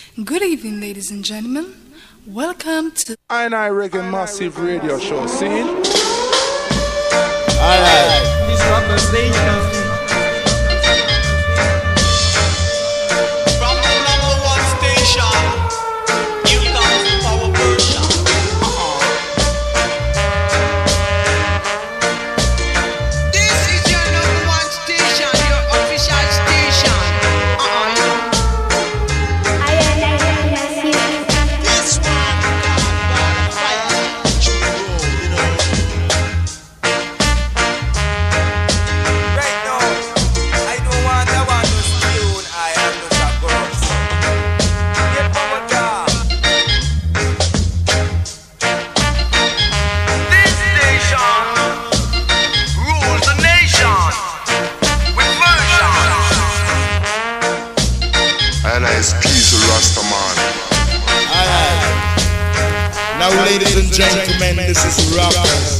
Good evening, ladies and gentlemen. Welcome to I Reggae Massive Radio Show. Scene. Alright. This is the station. From the #1 station, you come to Power Version. This is your #1 station, your official station. This one got fire, you know. Right now, I don't want to tune. I am just a girl. Get power job. This station rules the nation with version. And it's Keith Rastaman. Alright. Now, ladies and gentlemen, this is Rockers.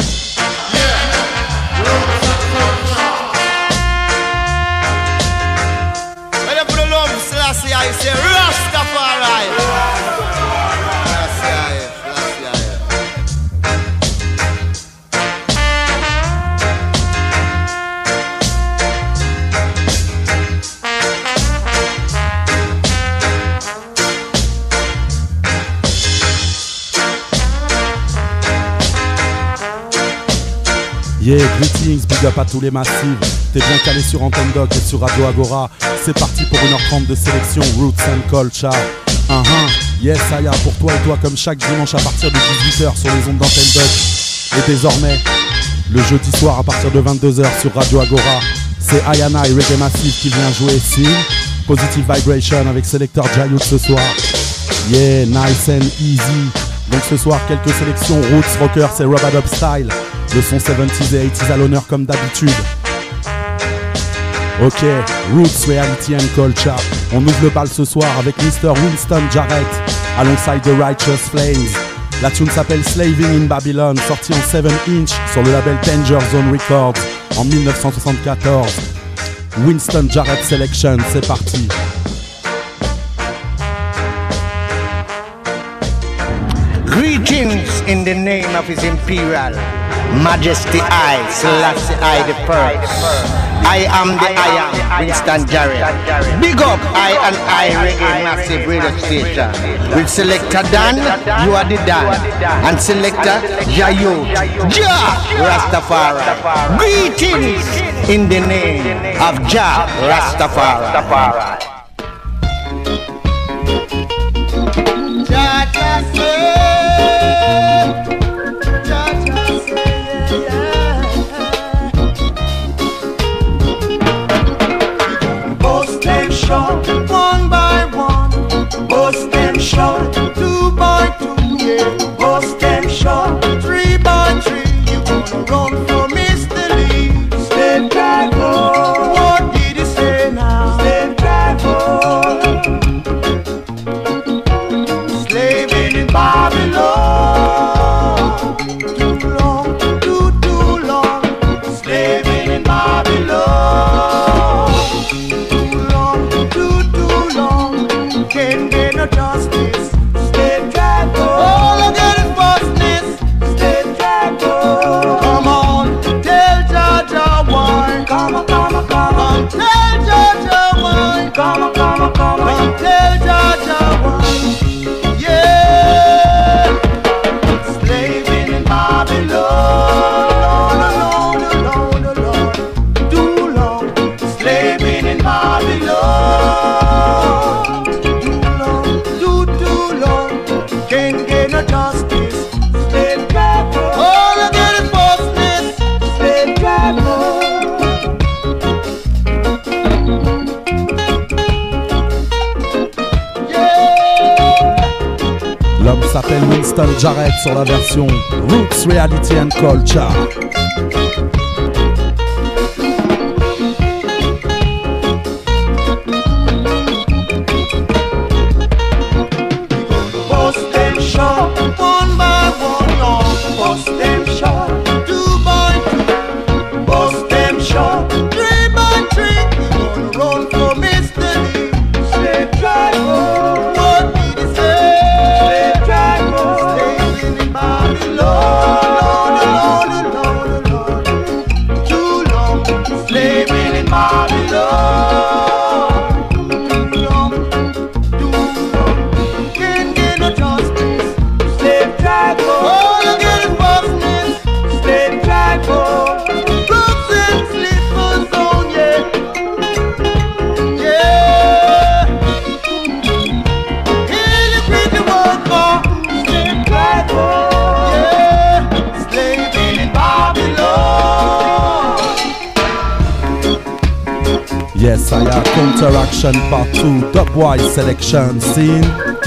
When you put the love, Selassie, I say Rastafari. Selassie. Yeah, greetings, big up à tous les massifs. T'es bien calé sur Antenne Doc et sur Radio Agora. C'est parti pour 1h30 de sélection Roots and Culture. Yes, Aya, pour toi et toi comme chaque dimanche à partir de 18h sur les ondes d'Antenne Doc. Et désormais, le jeudi soir à partir de 22h sur Radio Agora, c'est Ayana et Reggae Massive qui vient jouer Sin, Positive Vibration avec Selector Jayout ce soir. Yeah, nice and easy. Donc ce soir, quelques sélections Roots, Rockers et Rub-a-Dub Style. Le son 70s et 80s à l'honneur comme d'habitude. Ok, Roots, Reality and Culture. On ouvre le bal ce soir avec Mr. Winston Jarrett alongside The Righteous Flames. La tune s'appelle Slaving in Babylon, sortie en 7-inch sur le label Danger Zone Records en 1974. Winston Jarrett Selection, c'est parti. Greetings in the name of His Imperial Majesty I, Selassie I the First. I am the I am, Winston Jarrett. Big up I and I Reggae Massive Radio Station. With Selector Dan, you are the Dan. And Selector Jayo, Jah Rastafari. Greetings in the name of Jah Rastafari. One by one, bust them shot, 2 by 2, yeah, bust them shot, 3 by 3, you gonna run for Mr. Lee. State driver, what did he say now? State driver, slaving in Babylon, too long, too long, slaving in Babylon. Can't get no justice, state driver. All I get is busness, state driver. Come on, tell Jaja why. Come on, tell Jaja why. Come on, tell Jaja why. Yeah, slaving in Babylon, Lord, too long, slaving in Babylon. Can't get no justice, state driver. All I get is busness, state driver. L'homme s'appelle Winston Jarrett sur la version Roots, Reality and Culture. One by one, no, bust them shot, 2 by 2, bust them shot, 3 by 3, you gonna run for Mr. Lee. State driver, what Yes, I have Counteraction Part 2, Dubwise Selection Scene.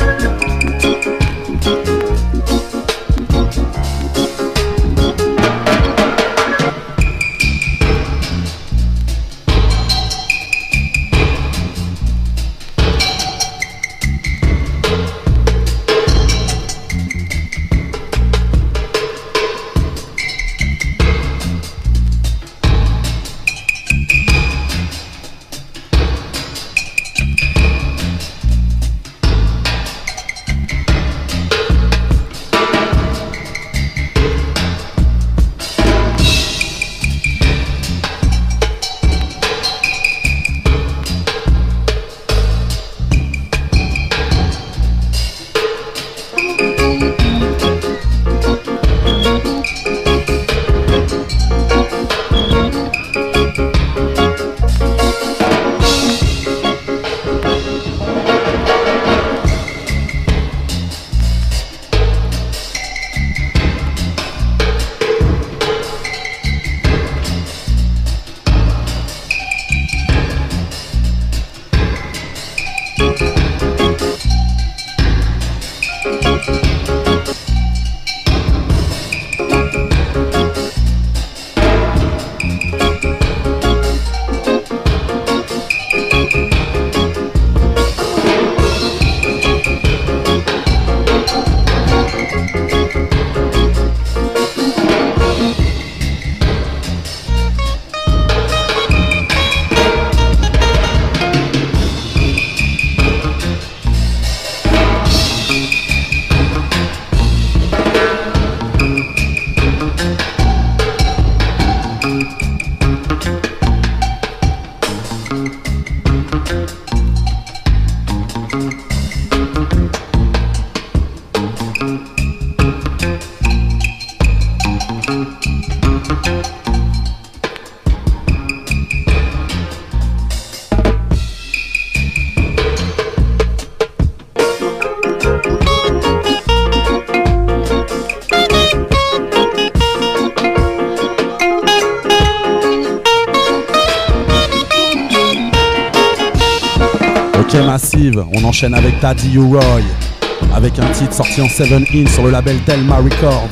Massive, on enchaîne avec Daddy U-Roy avec un titre sorti en 7-in sur le label Telma Records.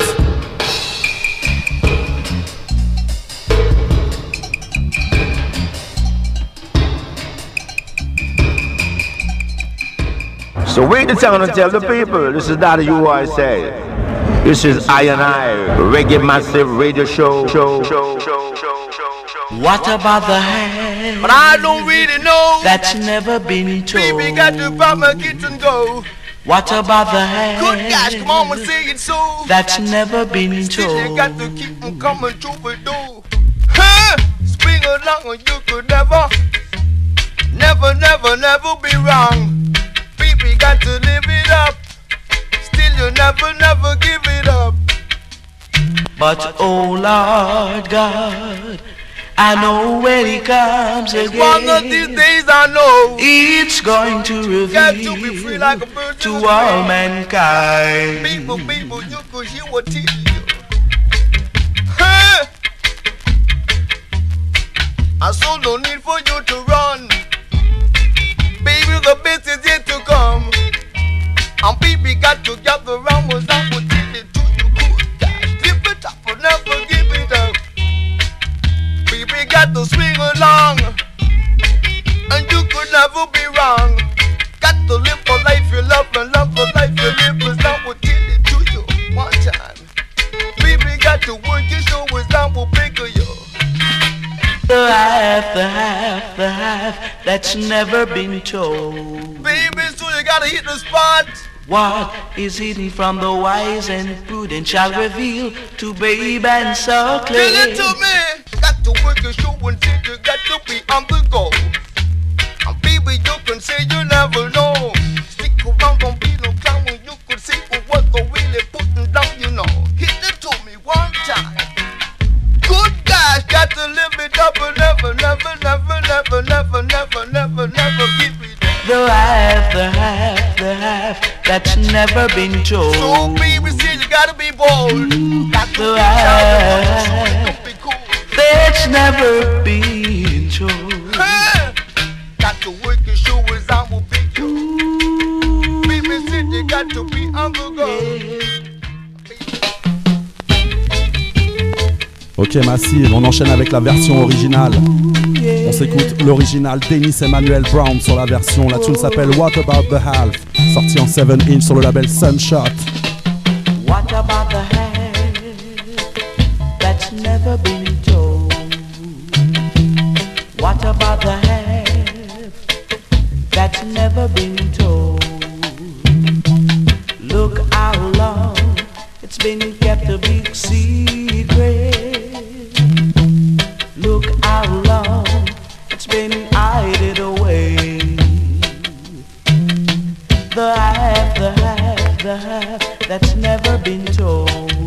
So wait the time and tell the people, this is Daddy U-Roy say. This is I and I, Reggae Massive Radio Show. What about the hand? But I don't really know. That's never been told. Baby got to buy my kids and go. What about the hand? Good gosh, come on and say it so. That's never been Still told. you got to keep them coming through the door. Huh? Spring along or you could never be wrong. Baby got to live it up. Still you never give it up. But oh Lord God, I know when He comes again, one of these days I know it's going to got to be free reveal like a bird to all mankind. People, you could hear what he huh? I saw no need for you to run. Baby, the best is yet to come. And baby got to gather around was I would tell it to you good guys. Give it up or never give it up. Baby got to swing along. And you could never be wrong. Got to live for life you love and love for life you live. Was I would tell it to you one time. Baby got to work your show was I will bigger you. The half that's never been told. Baby, so you gotta hit the spot. What is hidden from the wise and prudent shall reveal to babe and suckling. Tell it to me. Got to work your show and say you got to be on the go. And baby, you can say you never know. Stick around, don't be no clown when you could see what they're really putting down, you know. Hit it to me one time. Good guys got to live it up and never give it up. The half that's never been told. So baby, see you gotta be bold. Got to The be half cool. that's never been told. Hey, got to be on the go. Ok Massive, on enchaîne avec la version originale. On s'écoute l'original Dennis Emmanuel Brown sur la version. La tune s'appelle What About the Half, sorti en 7-inch sur le label Sunshot. What about the half that's never been told? What about the half that's never been told? Look how long it's been kept a big secret. Look how long it's been hidden away. The half, the half, the half that's never been told.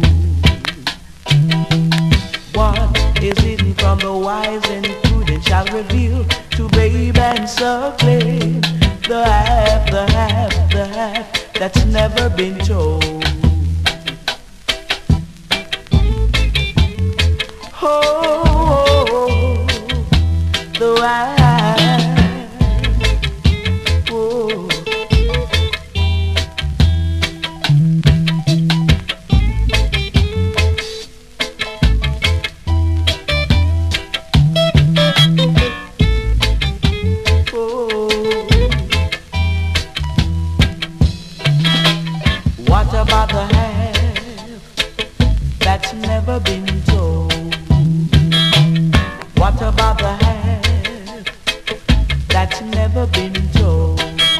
What is hidden from the wise and prudent shall reveal to babe and suckling. The half, the half, the half that's never been told. Oh, the half. Oh. What about the half that's never been told? What about the half that's never been told?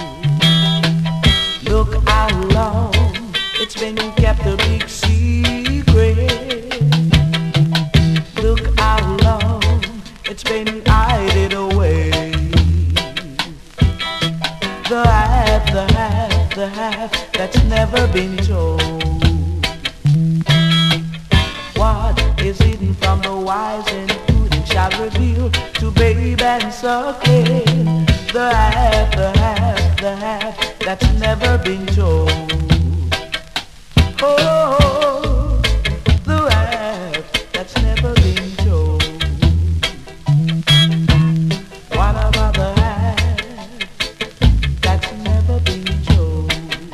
Look how long it's been kept a big secret. Look how long it's been hidden away. The half, the half, the half that's never been told. What is hidden from the wise and prudent shall reveal to babe and suckling. The half, the half, the half that's never been told. Oh, the half that's never been told. What about the half that's never been told?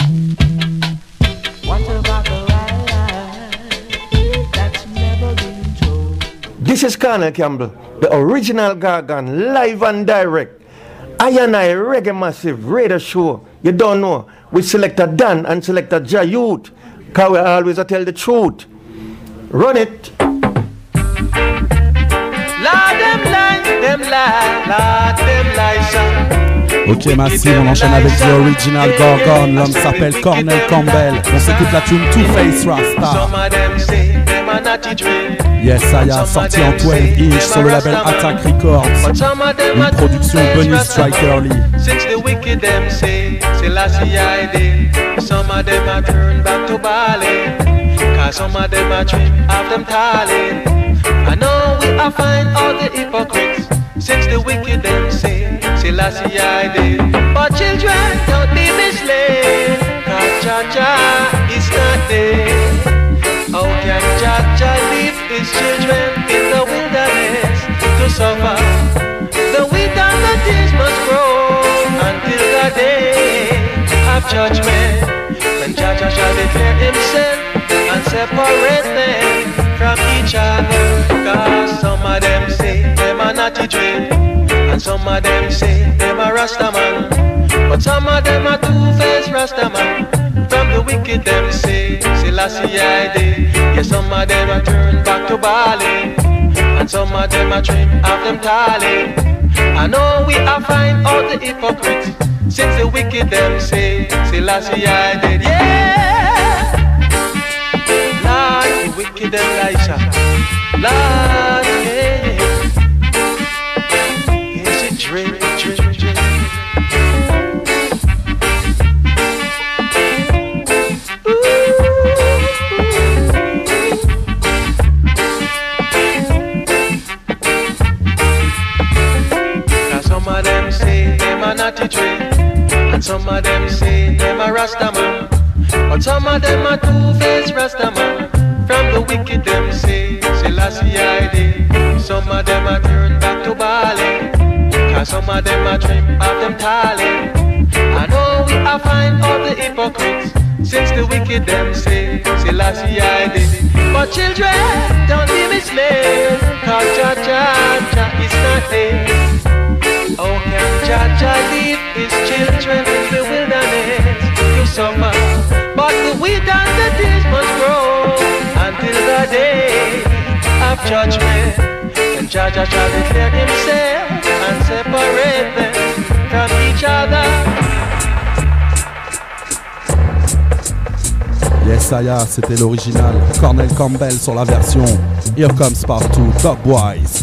What about the half that's never been told? This is Colonel Campbell, the original Gargan, live and direct. I Reggae Massive Radio Show. You don't know. We Selector Dan and Selector Jayut. Because we always tell the truth. Run it. Ok Massive, on enchaîne avec The Original Gorgon. L'homme s'appelle Cornel Campbell. On s'écoute la tune Two Face Rasta. Yes, Saya, sorti en 12-inch sur le label Attack Records. Une production Bunny Striker Lee. Since the wicked them say Selassie I did. Some of them are turned back to Bali. Cause some of them are dream of them talent. I know we are fine all the hypocrites. Since the wicked them say Selassie I did. But children, don't be misled. Cause Cha-Cha is not there. How can Cha-Cha leave his children in the wilderness to suffer? The wheat and the tears must grow until the day of judgment, when Cha-Cha shall declare himself and separate them from each other. Cause some of them say them are naughty dream, and some of them say them are Rastaman, but some of them are two-faced Rastaman. From the wicked them say Selassie I did. Yeah, some of them are turned back to Bali, and some of them are dream of them talent. I know we are fine all the hypocrites. Since the wicked them say Selassie I did. Yeah, Lord, the wicked them Elisha. Lord, yeah. Yes, it dream. And some of them say them a Rastaman, but some of them are two-faced Rastaman. From the wicked them say Selassie I did. Some of them are turned back to Bali, cause some of them are dream of them talent. I know we are fine all the hypocrites. hear them say, Selassie I did. But children, don't be misled, cause Cha-cha-cha is not there. How can Cha-cha lead his children in the wilderness to suffer? But the wheat and the tares must grow until the day of judgment. And Cha-cha-cha declare himself and separate them from each other. Yes, Aya, c'était l'original. Cornel Campbell sur la version Here Comes Part 2, Dog Boys.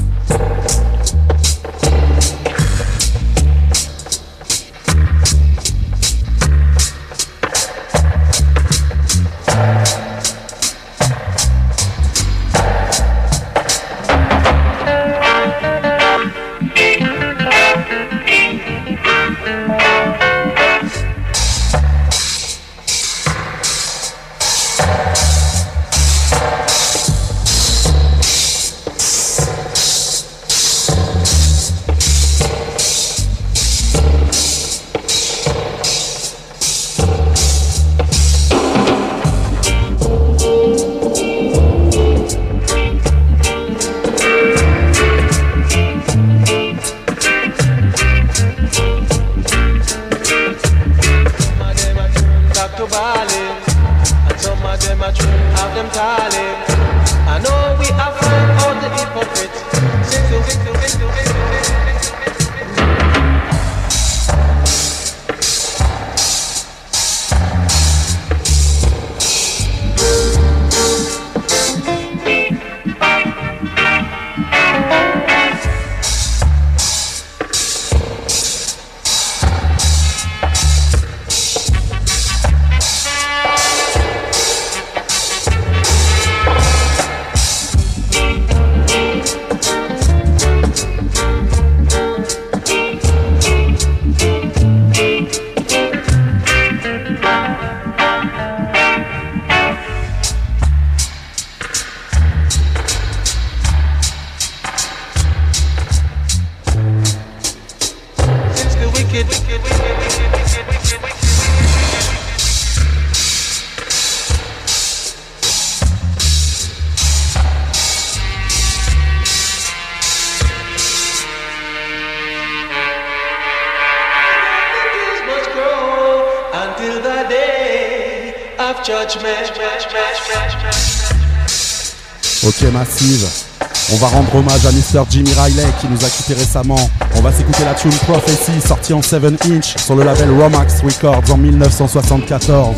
Ok Massive, on va rendre hommage à Mr. Jimmy Riley qui nous a quitté récemment. On va s'écouter la tune Prophecy sortie en 7-inch sur le label Romax Records en 1974.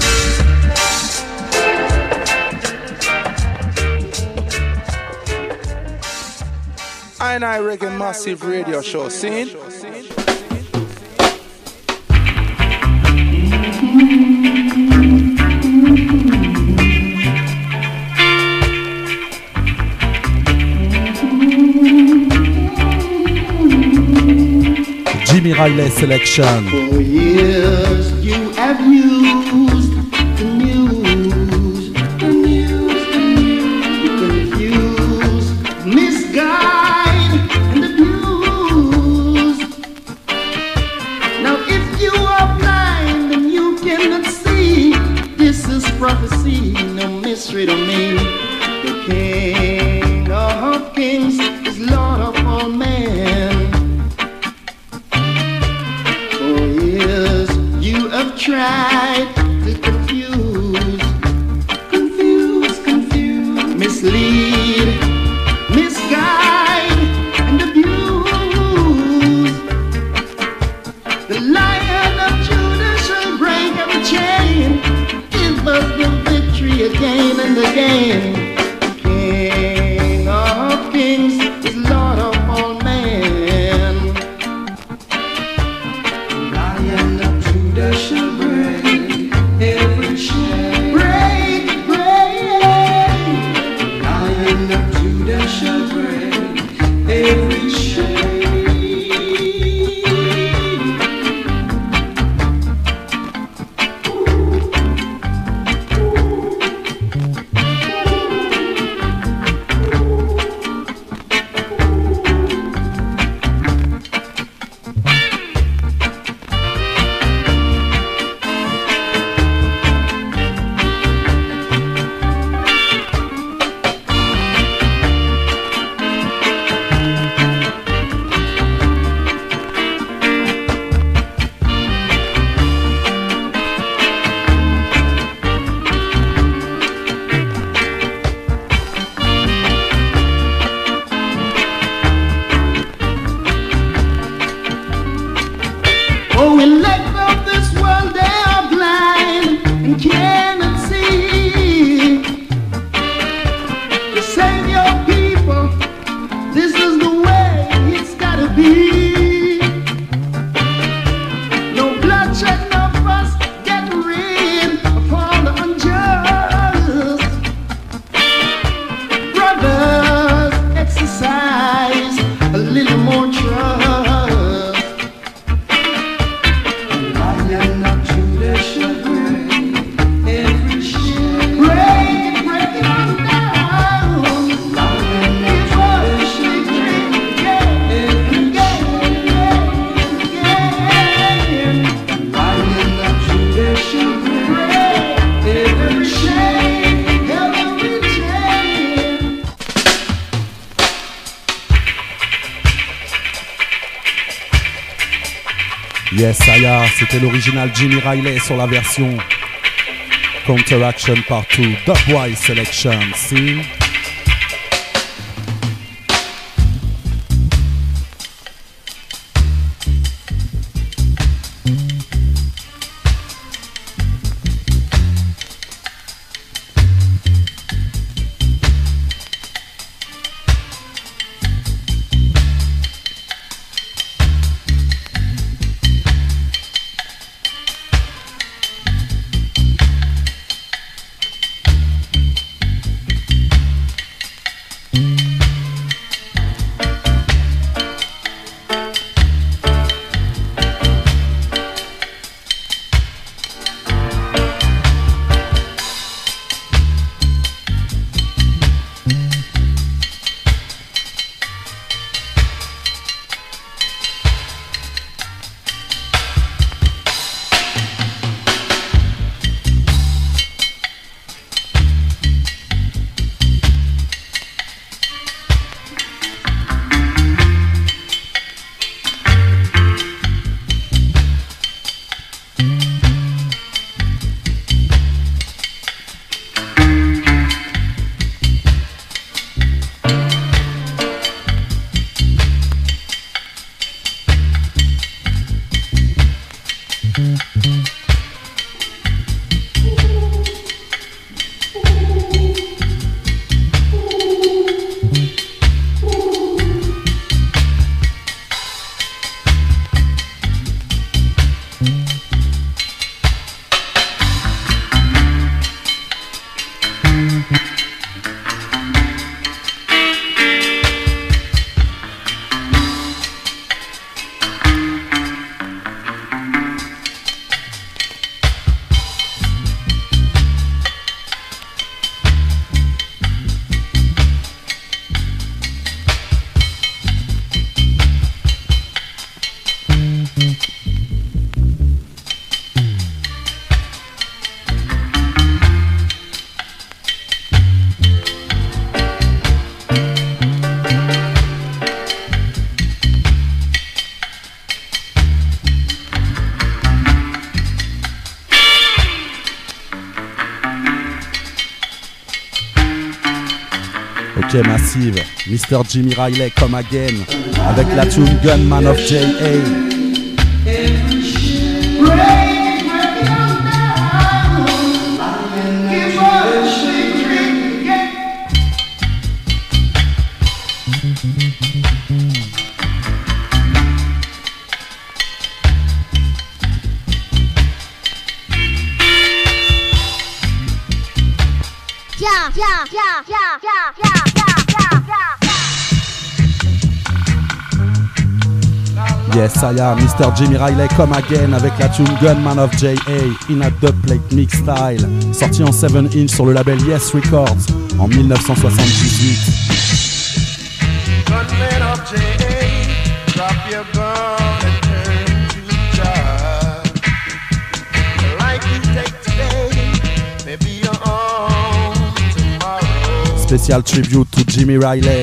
I Reggae Massive Radio Show, seen? Jimmy Riley Selection. For years you have used the news, to confuse, misguide, and abuse. Now if you are blind and you cannot see, this is prophecy, no mystery to me. The King of Kings is Lord of all men. Tried to confuse, mislead, misguide, and abuse. The Lion of Judah shall break every chain, give us the victory again and again. The King of Kings is Lord of all men. The Lion of Judah shall every chain. Break, break. Lion of Judah shall break every chain. Yes, Aya, c'était l'original Jimmy Riley sur la version Counteraction Part 2, Dubwise Selection, see? Ok, massive, Mr. Jimmy Riley come again avec la tune Gunman of J.A. Yes, I am Mr. Jimmy Riley come again avec la tune Gunman of J.A. in a dubplate mix style, sorti en 7-inch sur le label Yes Records en 1978. Gunman of J.A., drop your gun and turn to God. The life you take today, maybe your own tomorrow. Special tribute to Jimmy Riley.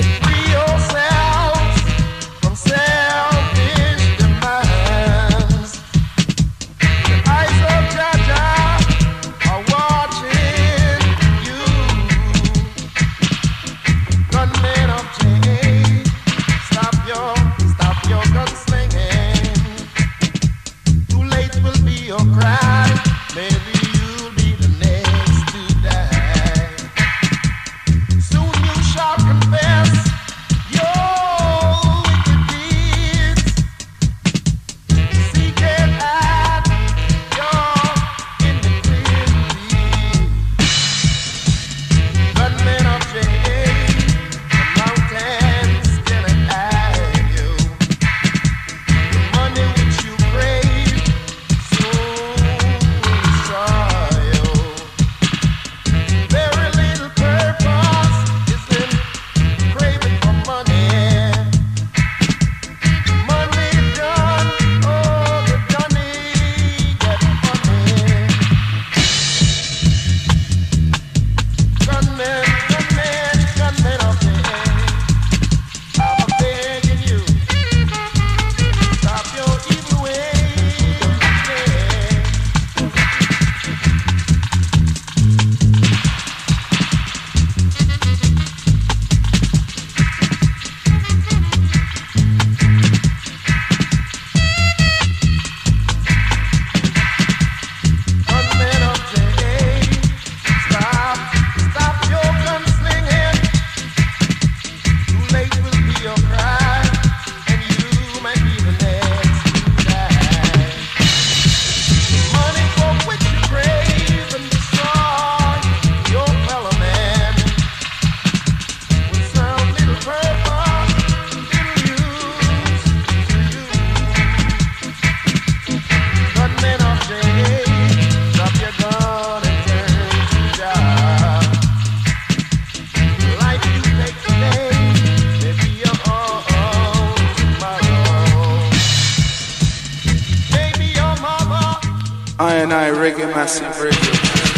I Reggae Massive Radio.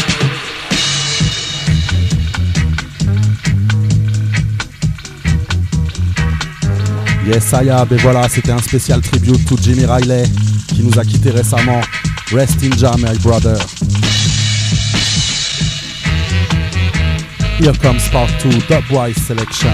Yes, Ayab, et voilà, c'était un spécial tribute to Jimmy Riley qui nous a quitté récemment. Rest in jam, my brother. Here comes part 2, Dubwise selection.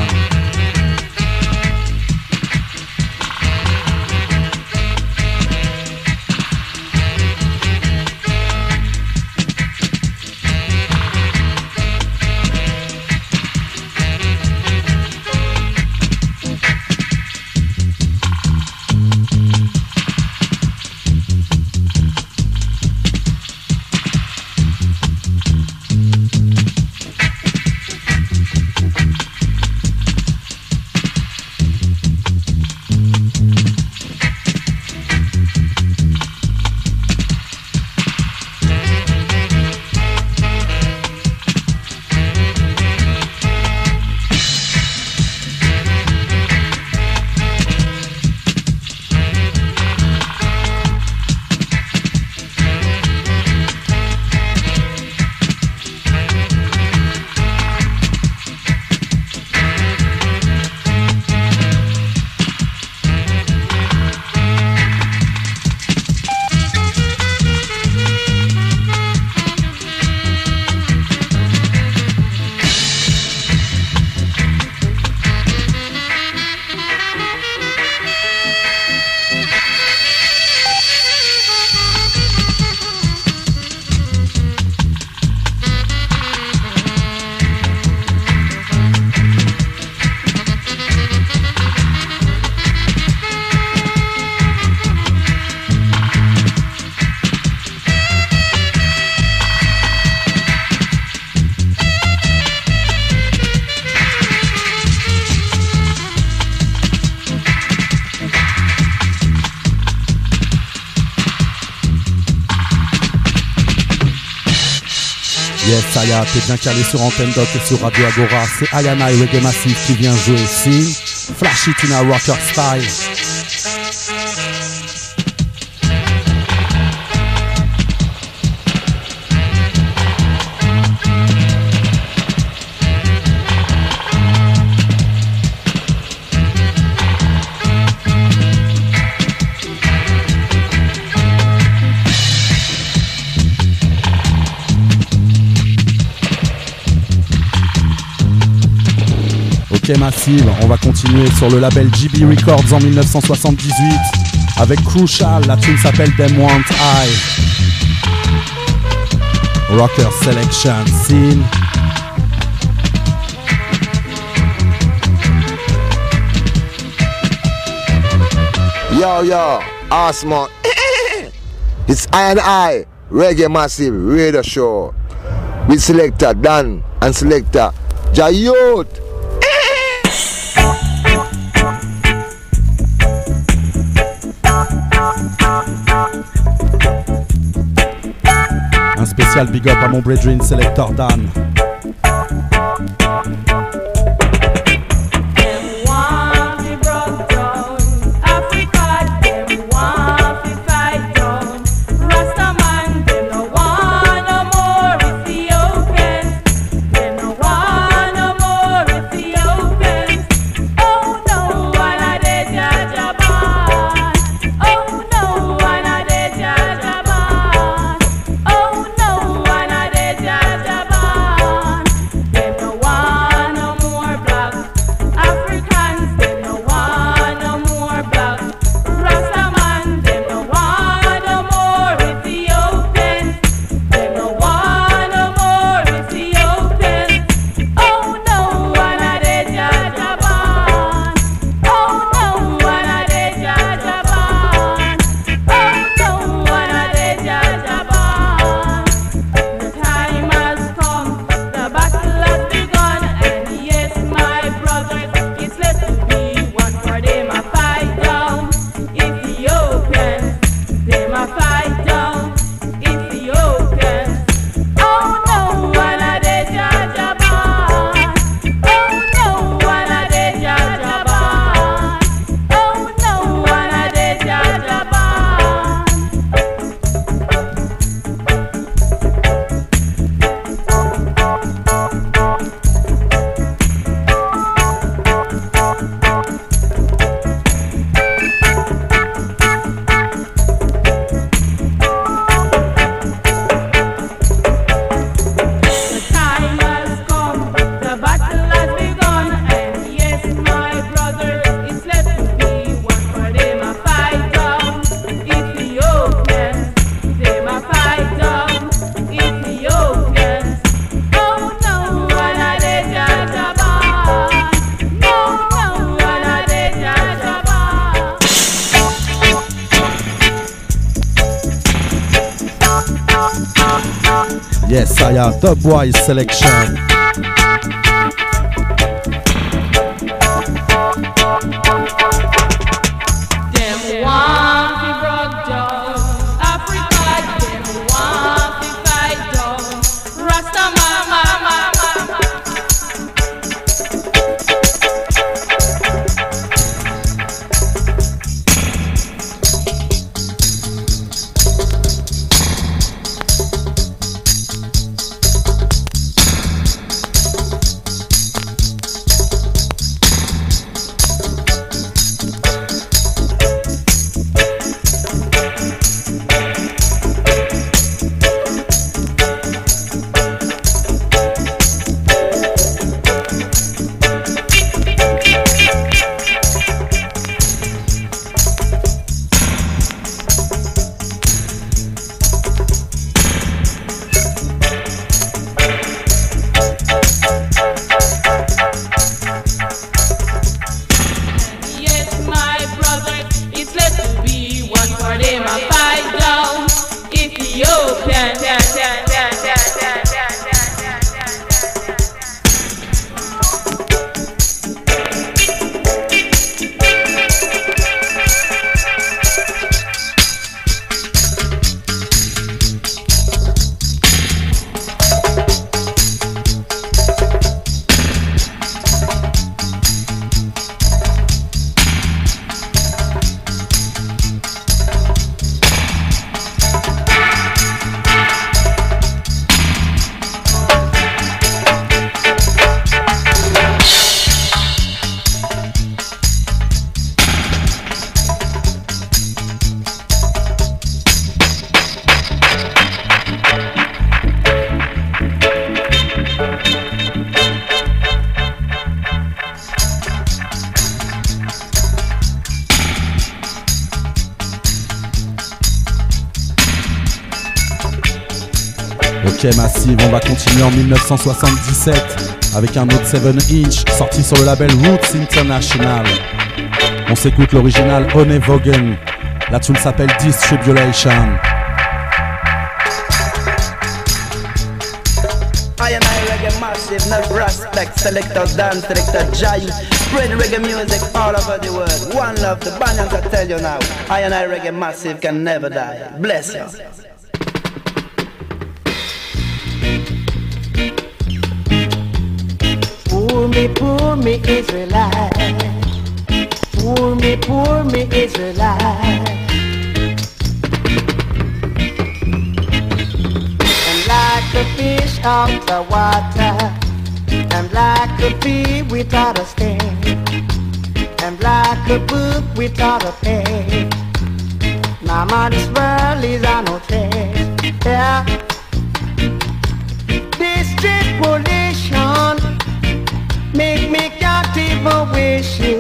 Yes, Aya, t'es bien calé sur Antenne Doc et sur Radio Agora. C'est Ayana et Reggae Massive qui vient jouer ici. Flash it in a rocker style. Ok Massive, on va continuer sur le label GB Records en 1978 avec Crucial, la tune s'appelle Them Want I. Rocker Selection Scene. Yo, Asthma. It's I, Reggae Massive Radio Show with Selector Dan and Selector Jayot. Un spécial big up à mon brethren Selector Dan. Oh no, Yes, I am the boy selection. Ok Massive, on va continuer en 1977 avec un autre 7-inch sorti sur le label Roots International. On s'écoute l'original Honey Vaughan. La tune s'appelle Distribulation. I reggae massive, no respect. Selector Dan, selector Jai. Spread reggae music all over the world. One love, the Banyans I tell you now. I reggae massive can never die. Bless you. Poor me, Israelite. Poor me, Israelite. I'm like a fish out the water. I'm like a bee without a sting. I'm like a book without a page. Now my this world is on no trace. Yeah. This tribulation make me can't even wish you.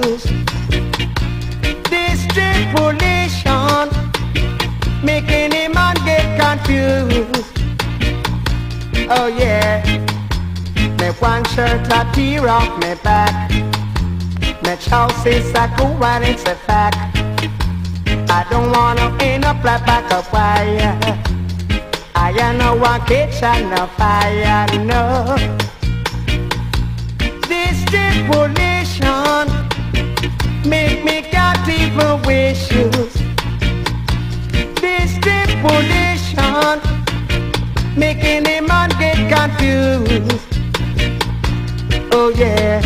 This tribulation make any man get confused. Oh yeah. Me one shirt a tear off me back. Me trousers a go and it's a fact. I don't wanna end up like back of wire. I am no one kitchen no fire, no. This tribulation make me can't even wish you. This tribulation make any man get confused. Oh yeah.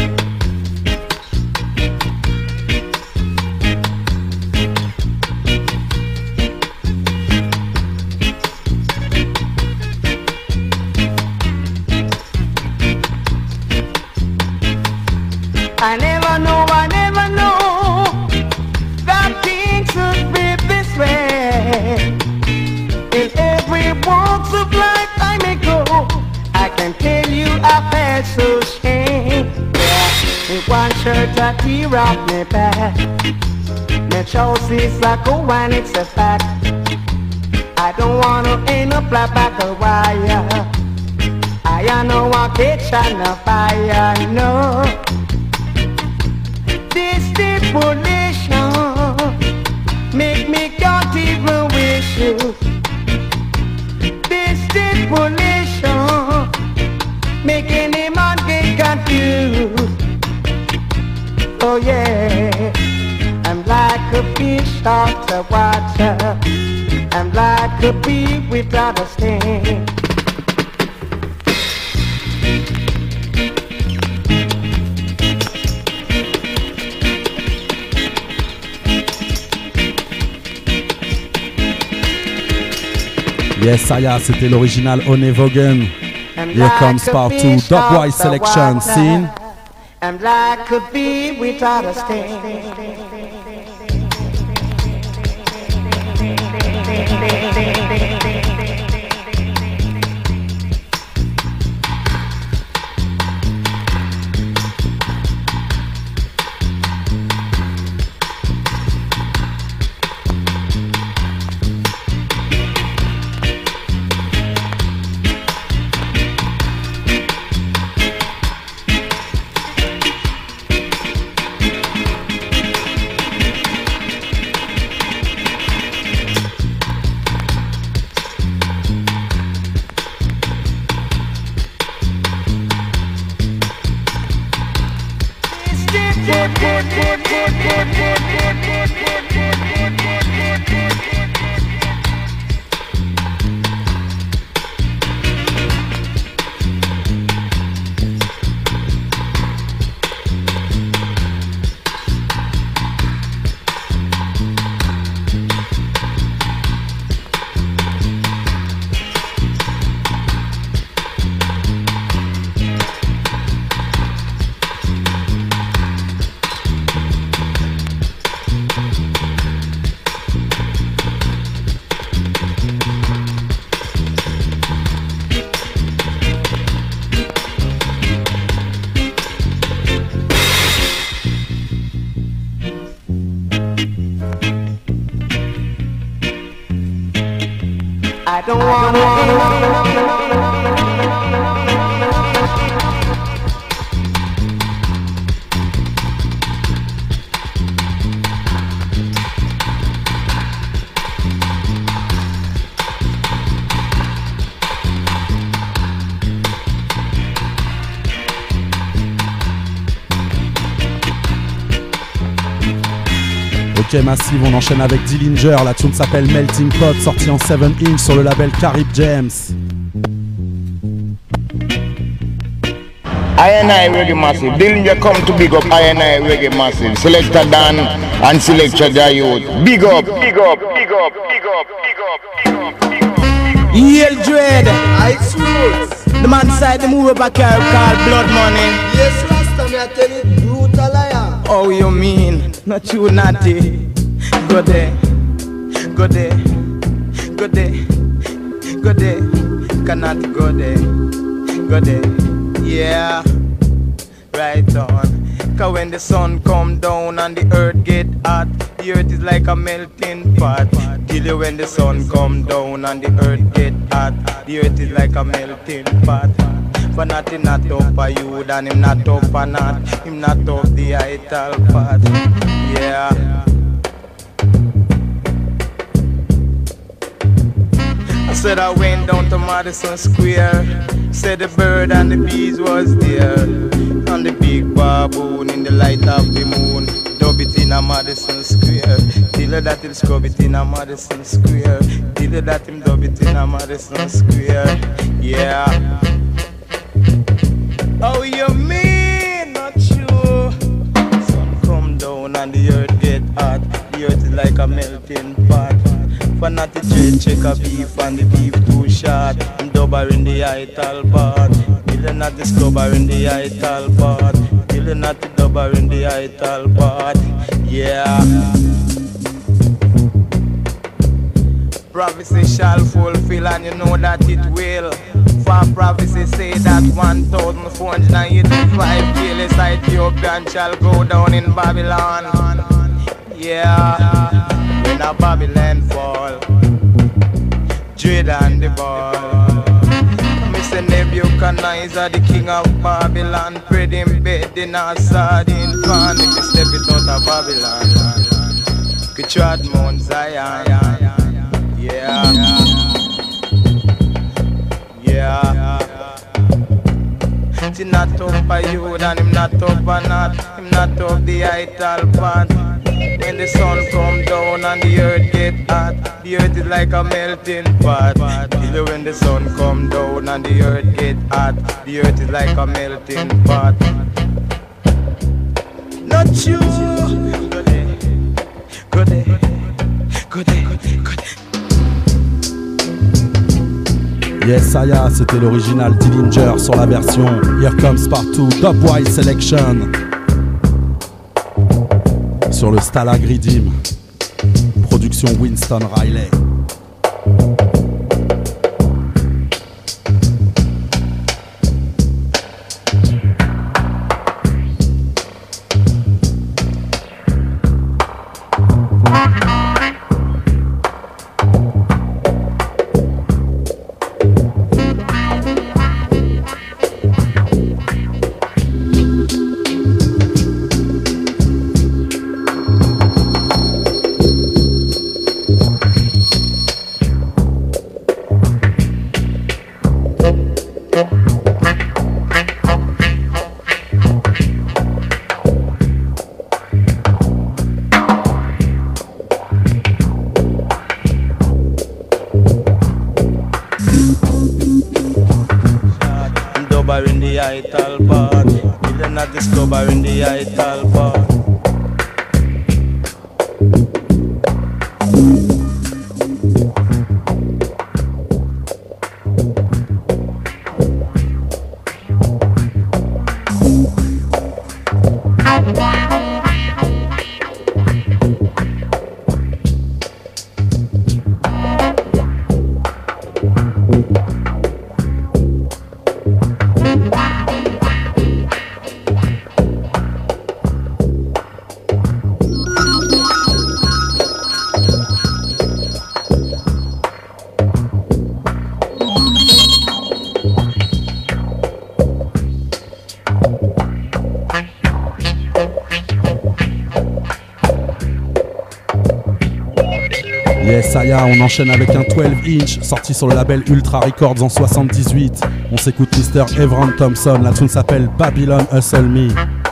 I never know that things would be this way. In every walk of life I may go, I can tell you I felt so shame. Yeah, in one shirt a tear off me back. My choices I go and it's a fact. I don't wanna end up like back a wire. I know I catch on a fire, no. This tribulation make me can't even wish you. This manipulation, making a man get confused. Oh yeah, I'm like a fish out of water. I'm like a bee without a sting. Yes, Saya, c'était l'original Honey Vaughan. Here comes part 2, Dogwise Selection, scene. I'm like a bee without a sting. I don't Ok Massive, on enchaîne avec Dillinger, la tune s'appelle Melting Pot, sortie en 7-inch sur le label Carib James. I Reggae Massive, Dillinger come to big up I Reggae Massive, Selector Dan and Selector Jayot. Big up, big up, big up, big up, big up, big up, big up. Yale Dread, Ice Roots. The man side the move up a car called Blood Money. Yes, Rasta, me I tell you, brutal liar. Oh, you mean? Not you naughty. Go there, go there, go there, go there. Cannot go there, go there. Yeah, right on. Cause when the sun come down and the earth get hot, the earth is like a melting pot. Till you when the sun come down and the earth get hot, the earth is like a melting pot. But nothing not up for you, than him not up for not. Him not up the ital part. Yeah. I said I went down to Madison Square. Said the bird and the bees was there. And the big baboon in the light of the moon. Dub it in a Madison Square. Till that he'll scrub it in a Madison Square. Till that him dub it in a Madison Square. Yeah. Oh, you mean not sure? Sun come down and the earth get hot. The earth is like a melting pot. For not the trade check a beef and the beef too short. I'm double in the ital part. Till not discover in the ital part. Till not the double in the ital part. Yeah. Prophecy shall fulfill and you know that it will. For prophecy say that 1,485 kilos Ethiopian shall go down in Babylon. Yeah, when a Babylon fall, Dread and the ball. Mr. Nebuchadnezzar, the king of Babylon, spread him bed in a sardine pan. If you step it out of Babylon, could trod Mount Zion. Yeah. But he not up for you, and him not up for not. Him not up the ital part. When the sun come down and the earth get hot, the earth is like a melting pot. Till when the sun come down and the earth get hot, the earth is like a melting pot. Not you. Good day, good day, good day, good day. Yes, Aya, c'était l'original Dillinger sur la version Here Comes Partout, Dubwise Selection. Sur le Stalag Redeem, production Winston Riley. In the ital part, you're not discovering the ital part. Yes, Aya, on enchaîne avec un 12 inch sorti sur le label Ultra Records en 78. On s'écoute Mr. Evron Thompson, la tune s'appelle Babylon Hustle Me.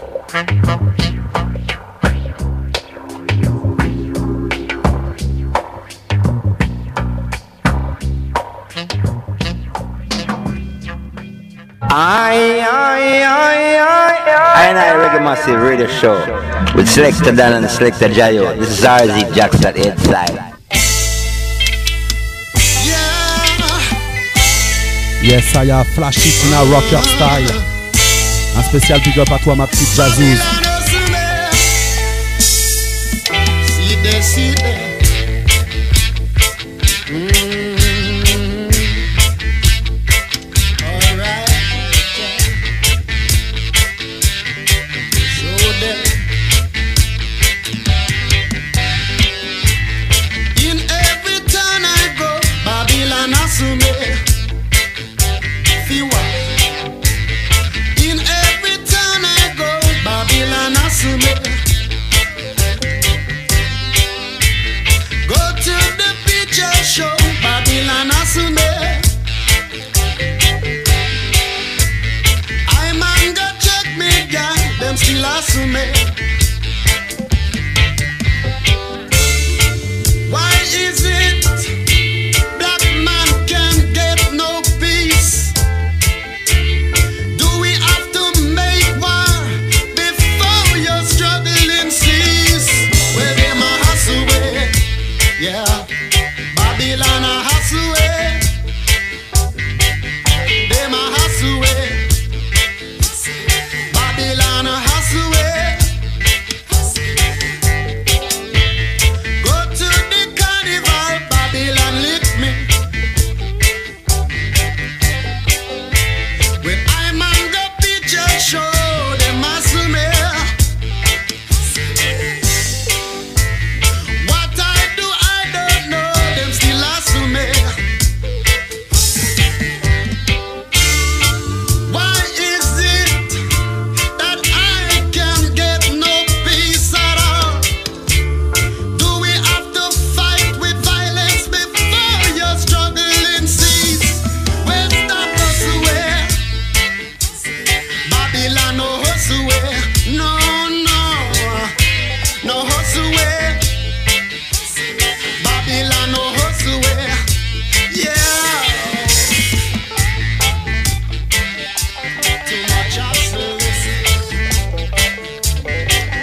I Reggae Massive Radio Show with Selector Dan and Selector Jayo. This is RZ Jackson inside. Yes, Aya, flash it in a rocker style. Un spécial big up à toi, ma petite jazzouse. Why is it black man can get no peace? Do we have to make war before your struggling cease? Where them a hustle way, yeah, Babylon a hustle way, them a hustle way, Babylon a hustle way.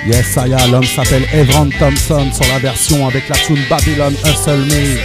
Yes, ça y a, l'homme s'appelle Evron Thompson sur la version avec la tune Babylon Hustle Me.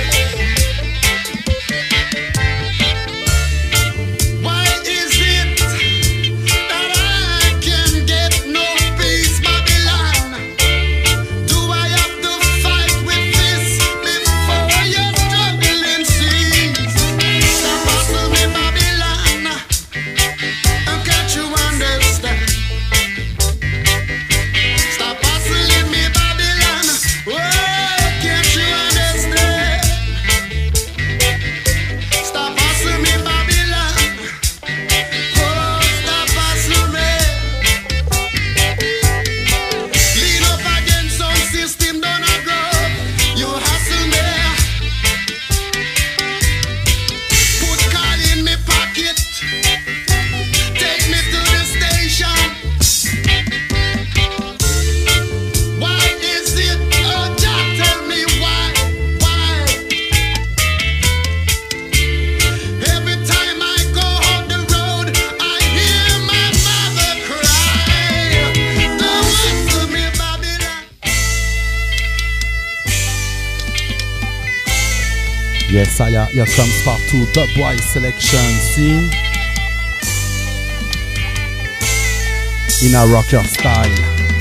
Yes, here comes part 2, Dubwise selection scene in a rocker style.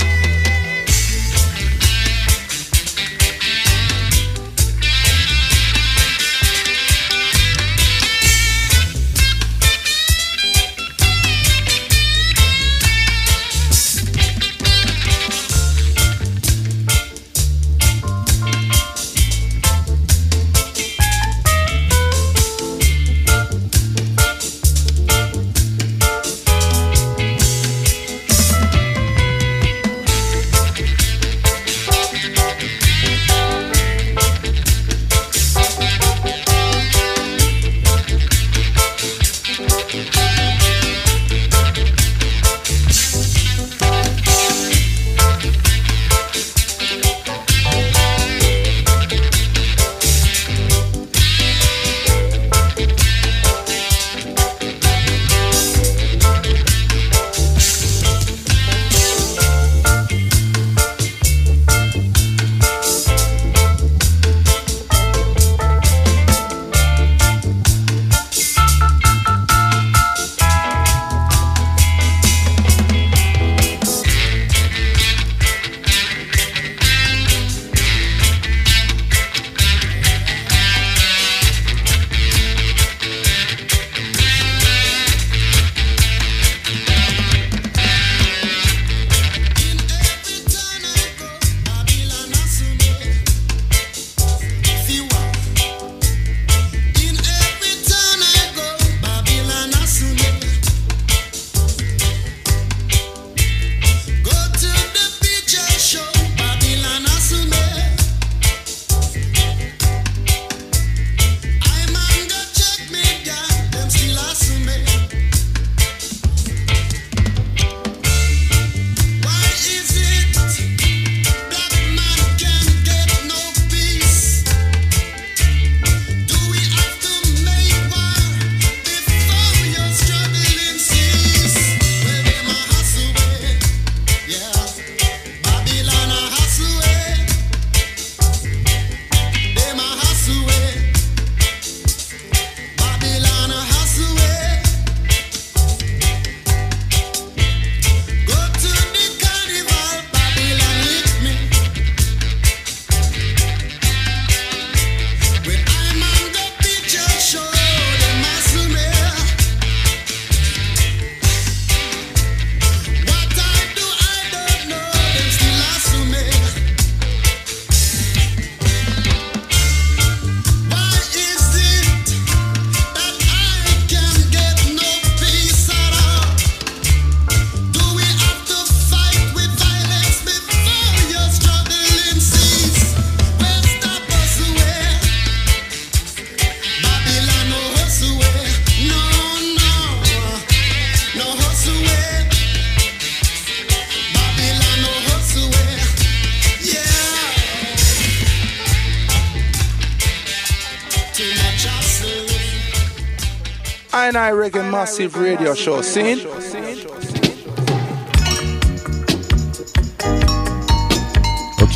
I Reggae Massive Radio Show. Seen?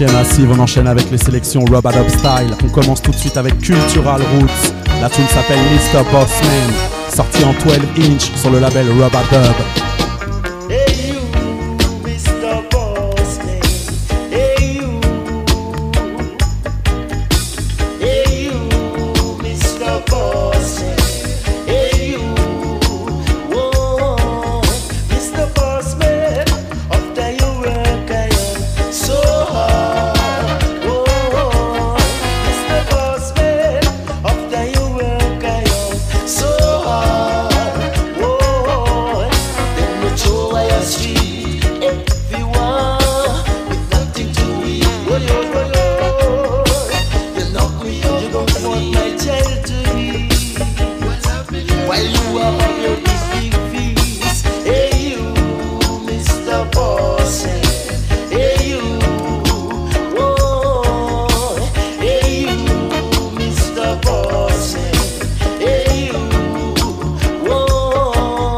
Ok Massive, on enchaîne avec les sélections Rub-a-Dub Style. On commence tout de suite avec Cultural Roots. La tune s'appelle Mr. Bossman, sorti en 12 inch sur le label Rub-a-Dub. Hey you, Mr. Bossman. Hey you. Hey you, Mr. Bossman. Hey you. Whoa, Mr. Bossman. After you work I am so hard. Whoa, Mr. Bossman. After you work I am so hard. Whoa, then you throw away your street. Everyone with nothing to eat. Whoa, yo, yo, yo. You knock me out, you don't want my child to eat. While you are on your big feast. Hey you, Mr. Bossman. Hey you. Whoa. Hey you, Mr. Bossman. Hey you. Whoa.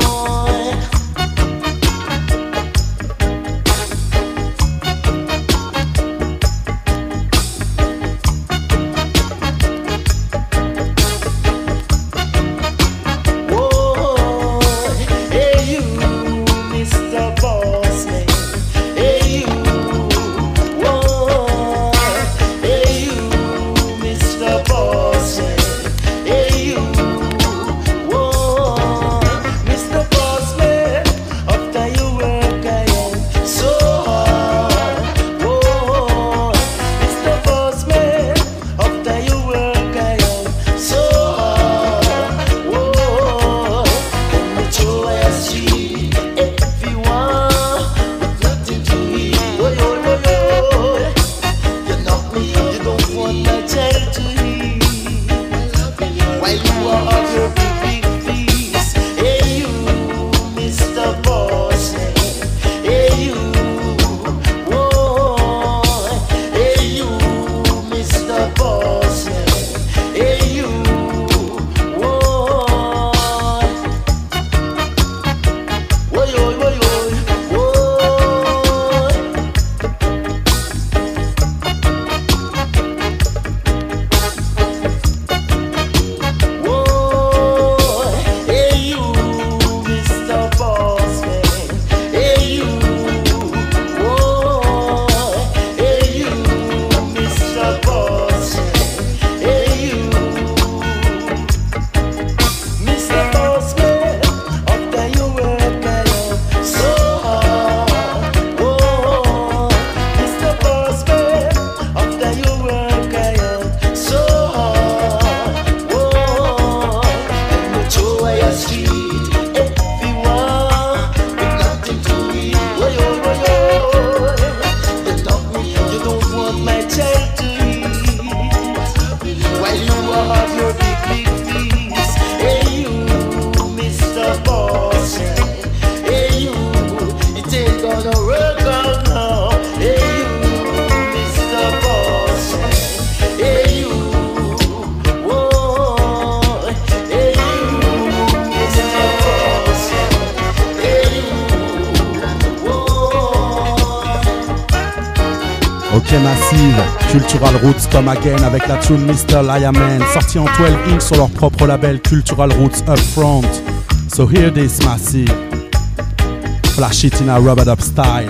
Whoa, hey you, Mr. Bossman. Hey you, whoa, hey you, Mr. Bossman. Hey you, whoa, Mr. Bossman. After you work I am so hard. Whoa, Mr. Bossman. After you work I am so hard. Whoa, then you throw away your street. Everyone with nothing to eat. Whoa, yo, yo, yo. You knock me out, you don't want my child to eat. While you are on your big feast. Hey you, Mr. Bossman. Hey you. Whoa, hey you, Mr. Bossman. Hey you. Whoa. Whoa, yo, yo, yo. Whoa. Whoa, hey you, Mr. Bossman. Hey you. Whoa, hey you, Mr. Bossman. Hey you. Mr. Bossman, after you work I am so hard. Whoa, Mr. Bossman, after you work I am so hard. Whoa, and you throw away your street. Everyone with nothing to eat. Whoa, yo, yo, yo. You knock me out, you don't want my child to eat. While you are on your big feast. Hey you, Mr. Bossman. Hey you, it ain't gonna work out now. Hey you, Mr. Bossman. Hey you. Whoa. Hey you, Mr. Bossman. Hey you. Whoa. Ok Massive, Cultural Roots come again avec la tune Mr. Lion-Man, sorti en 12 inch sur leur propre label Cultural Roots Upfront. So hear this Massive, flash it in a Rub-a-Dub style.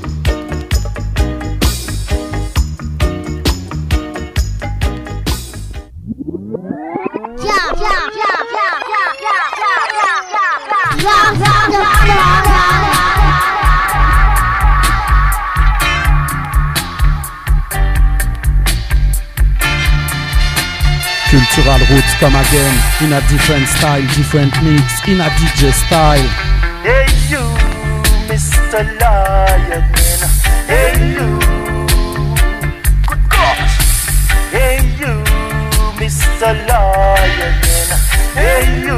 Cultural Roots come again in a different style, different mix, in a DJ style. Hey you, Mr. Lion-Man. Hey you. Good gosh. Hey you, Mr. Lion-Man. Hey you.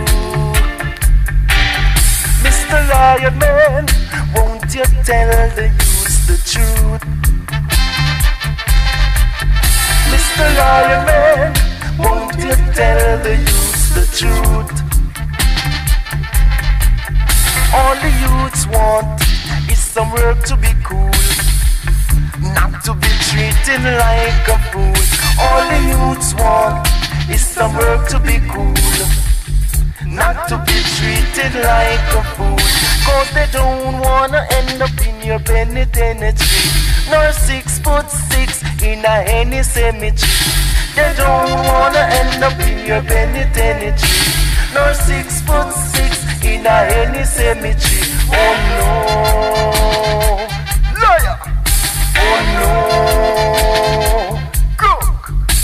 Mr. Lion-Man, won't you tell the youths the truth? Mr. Lion-Man, won't you tell the youths the truth? All the youths want is some work to be cool, not to be treated like a fool. All the youths want is some work to be cool, not to be treated like a fool. Cause they don't wanna end up in your penitentiary, nor 6'6" in any cemetery. They don't wanna end up in your penitentiary, nor 6'6" in any cemetery. Oh no, liar. Oh no, crook.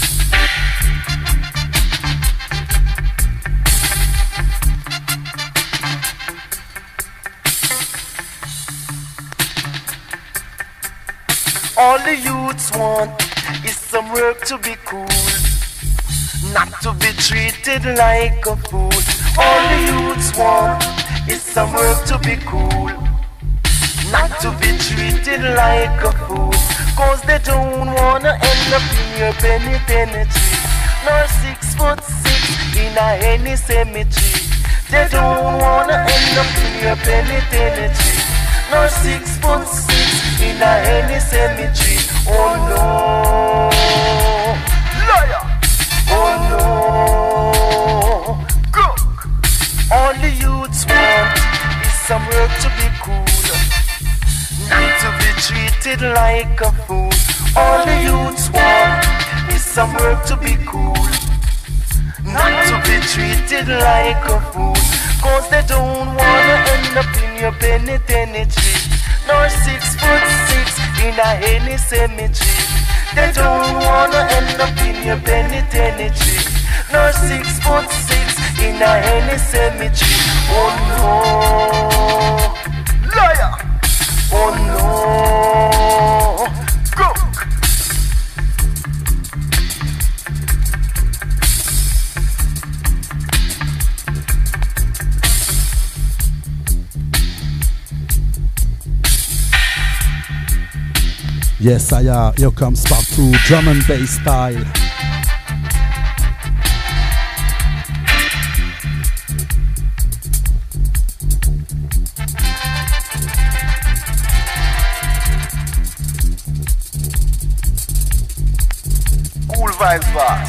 All the youths want is some work to be cool, not to be treated like a fool. All the youths want is some work to be cool, not to be treated like a fool. Cause they don't wanna end up in your penitentiary, nor 6'6" in any cemetery. They don't wanna end up in your penitentiary, nor 6'6" in any cemetery. Oh no, liar. Oh no, crook. All the youths want is some work to be cool, not to be treated like a fool. All the youths want is some work to be cool, not to be treated like a fool. Cause they don't wanna end up in your penitentiary, nor 6'6" in any cemetery. They don't wanna end up in your penitentiary, nor 6'6" in any cemetery. Oh no, liar. Oh no, crook. Yes, here comes part 2, drum and bass style. Cool vibes, boss.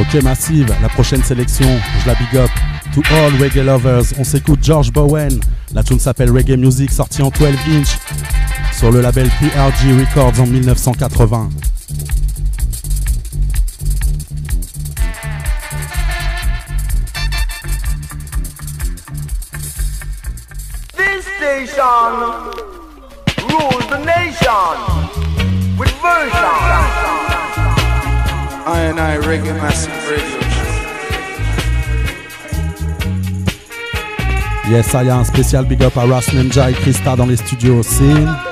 Ok Massive, la prochaine sélection, je la big up. To all reggae lovers, on s'écoute George Bowen. La tune s'appelle Reggae Music, sortie en 12 inch sur le label PRG Records en 1980. This station rules the nation with version. I Reggae Massive Radio. Yes, il y a un spécial big up à Ras Ninja et Krista dans les studios aussi.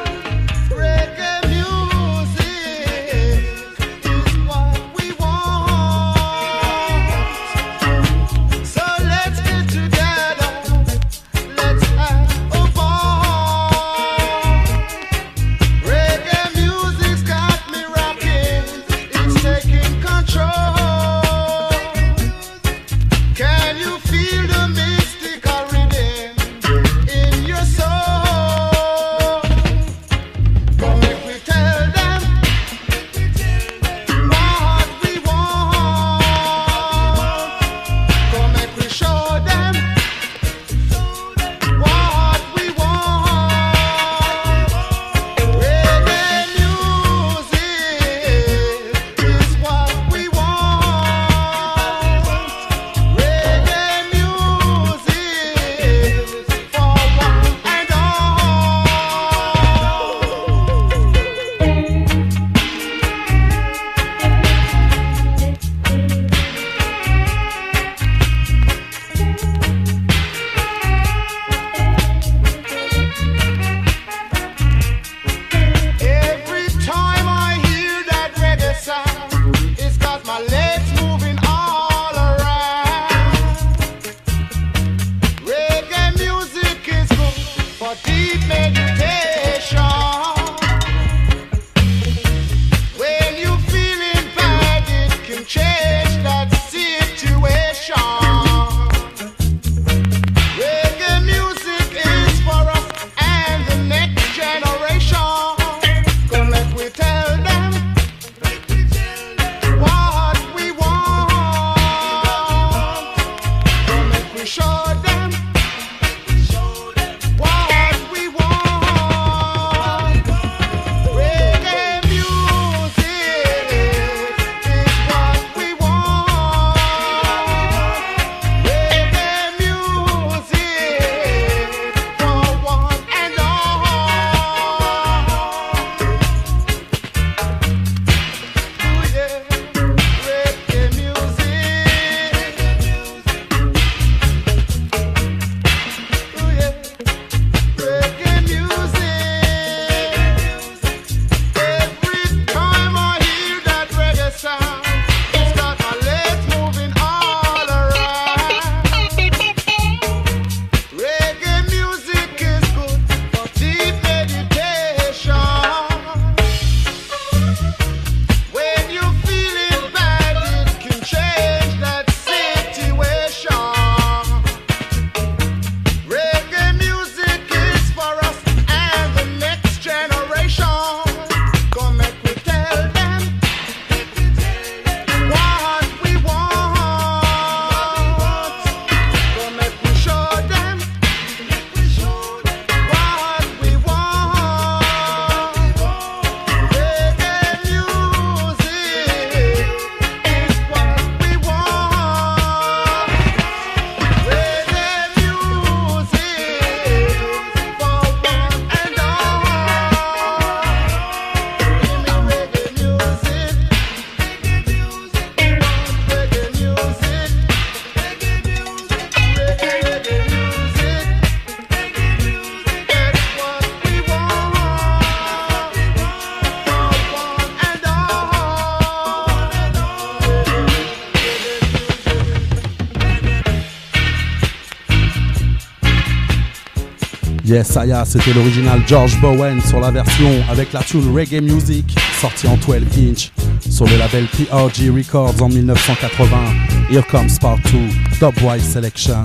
Yes, Aya, c'était l'original George Bowen sur la version avec la tune Reggae Music, sortie en 12 inch sur le label PRG Records en 1980. Here comes part 2, Dubwise Selection.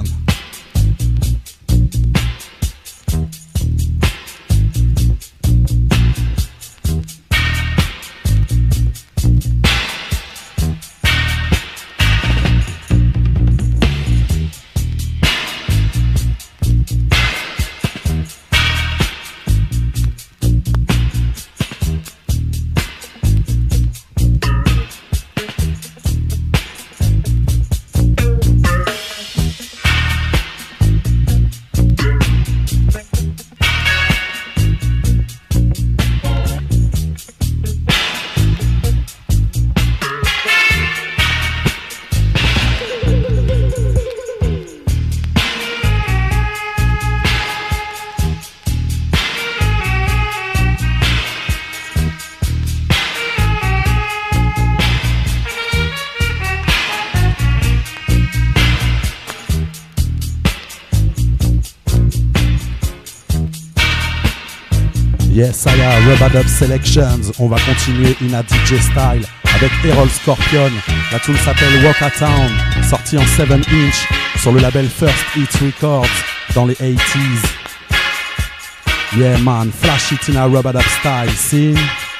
Yes, I am Rub-a-Dub Selections. On va continuer in a DJ style avec Errol Scorpion. La tune s'appelle Walk a Town, sortie en 7-inch sur le label First Hit Records dans les 80s. Yeah man, flash it in a Rub-a-Dub style, see?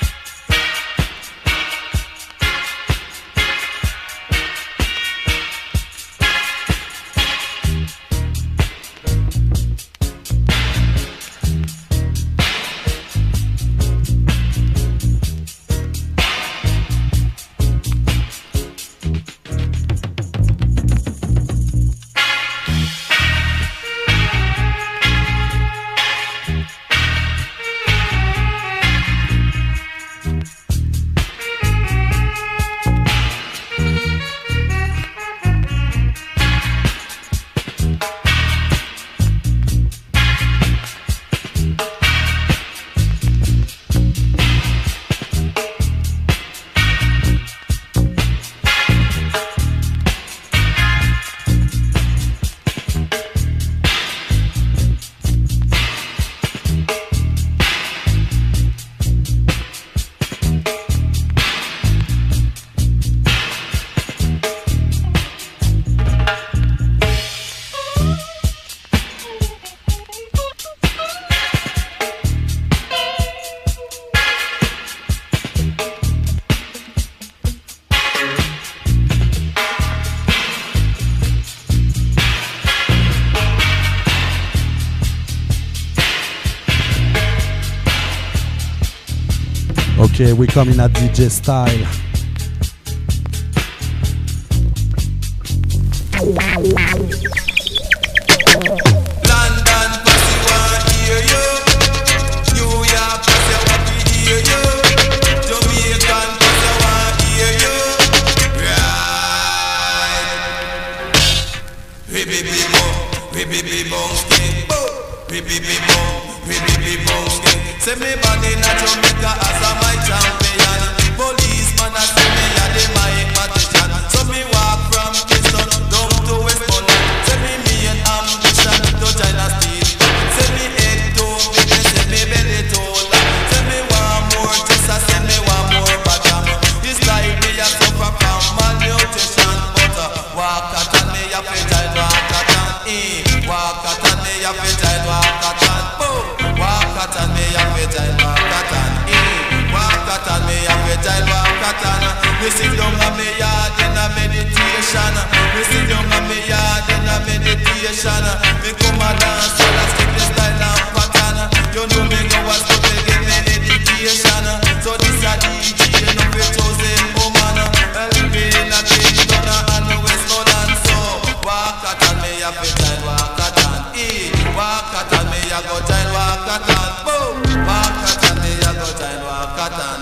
Okay, we come in a DJ style. London pussy want hear you. New York pussy want to hear you. Jamaican pussy want hear you. Right. Baby bong, baby bong skin. Baby bong, baby bong skin. Say me body na Jamaica as a my champion. Policeman a say me a the my magician. So me walk from Kingston down to Westmoreland. Say me main ambition to China Steel. Say me head to business, say me belly to long. Say me want more just a say me want more bottom. This life me a suffer from malnutrition. But walk at and me a fi child walk at and walk at and me a fi child walk at and walk at and me a fi child walk at and walk at and me a fi child walk at and me sit down on me yard in a meditation. Me sit down on me yard in a meditation. Me come a dance all a stick the style and pattern. You know me go a school to give me education. So this a DJ no fi chosen woman. Help me in a Kingston and Westmoreland. So walk at and me a fi child walk at and walk at and me a go child walk at and walk at and me a go child walk at and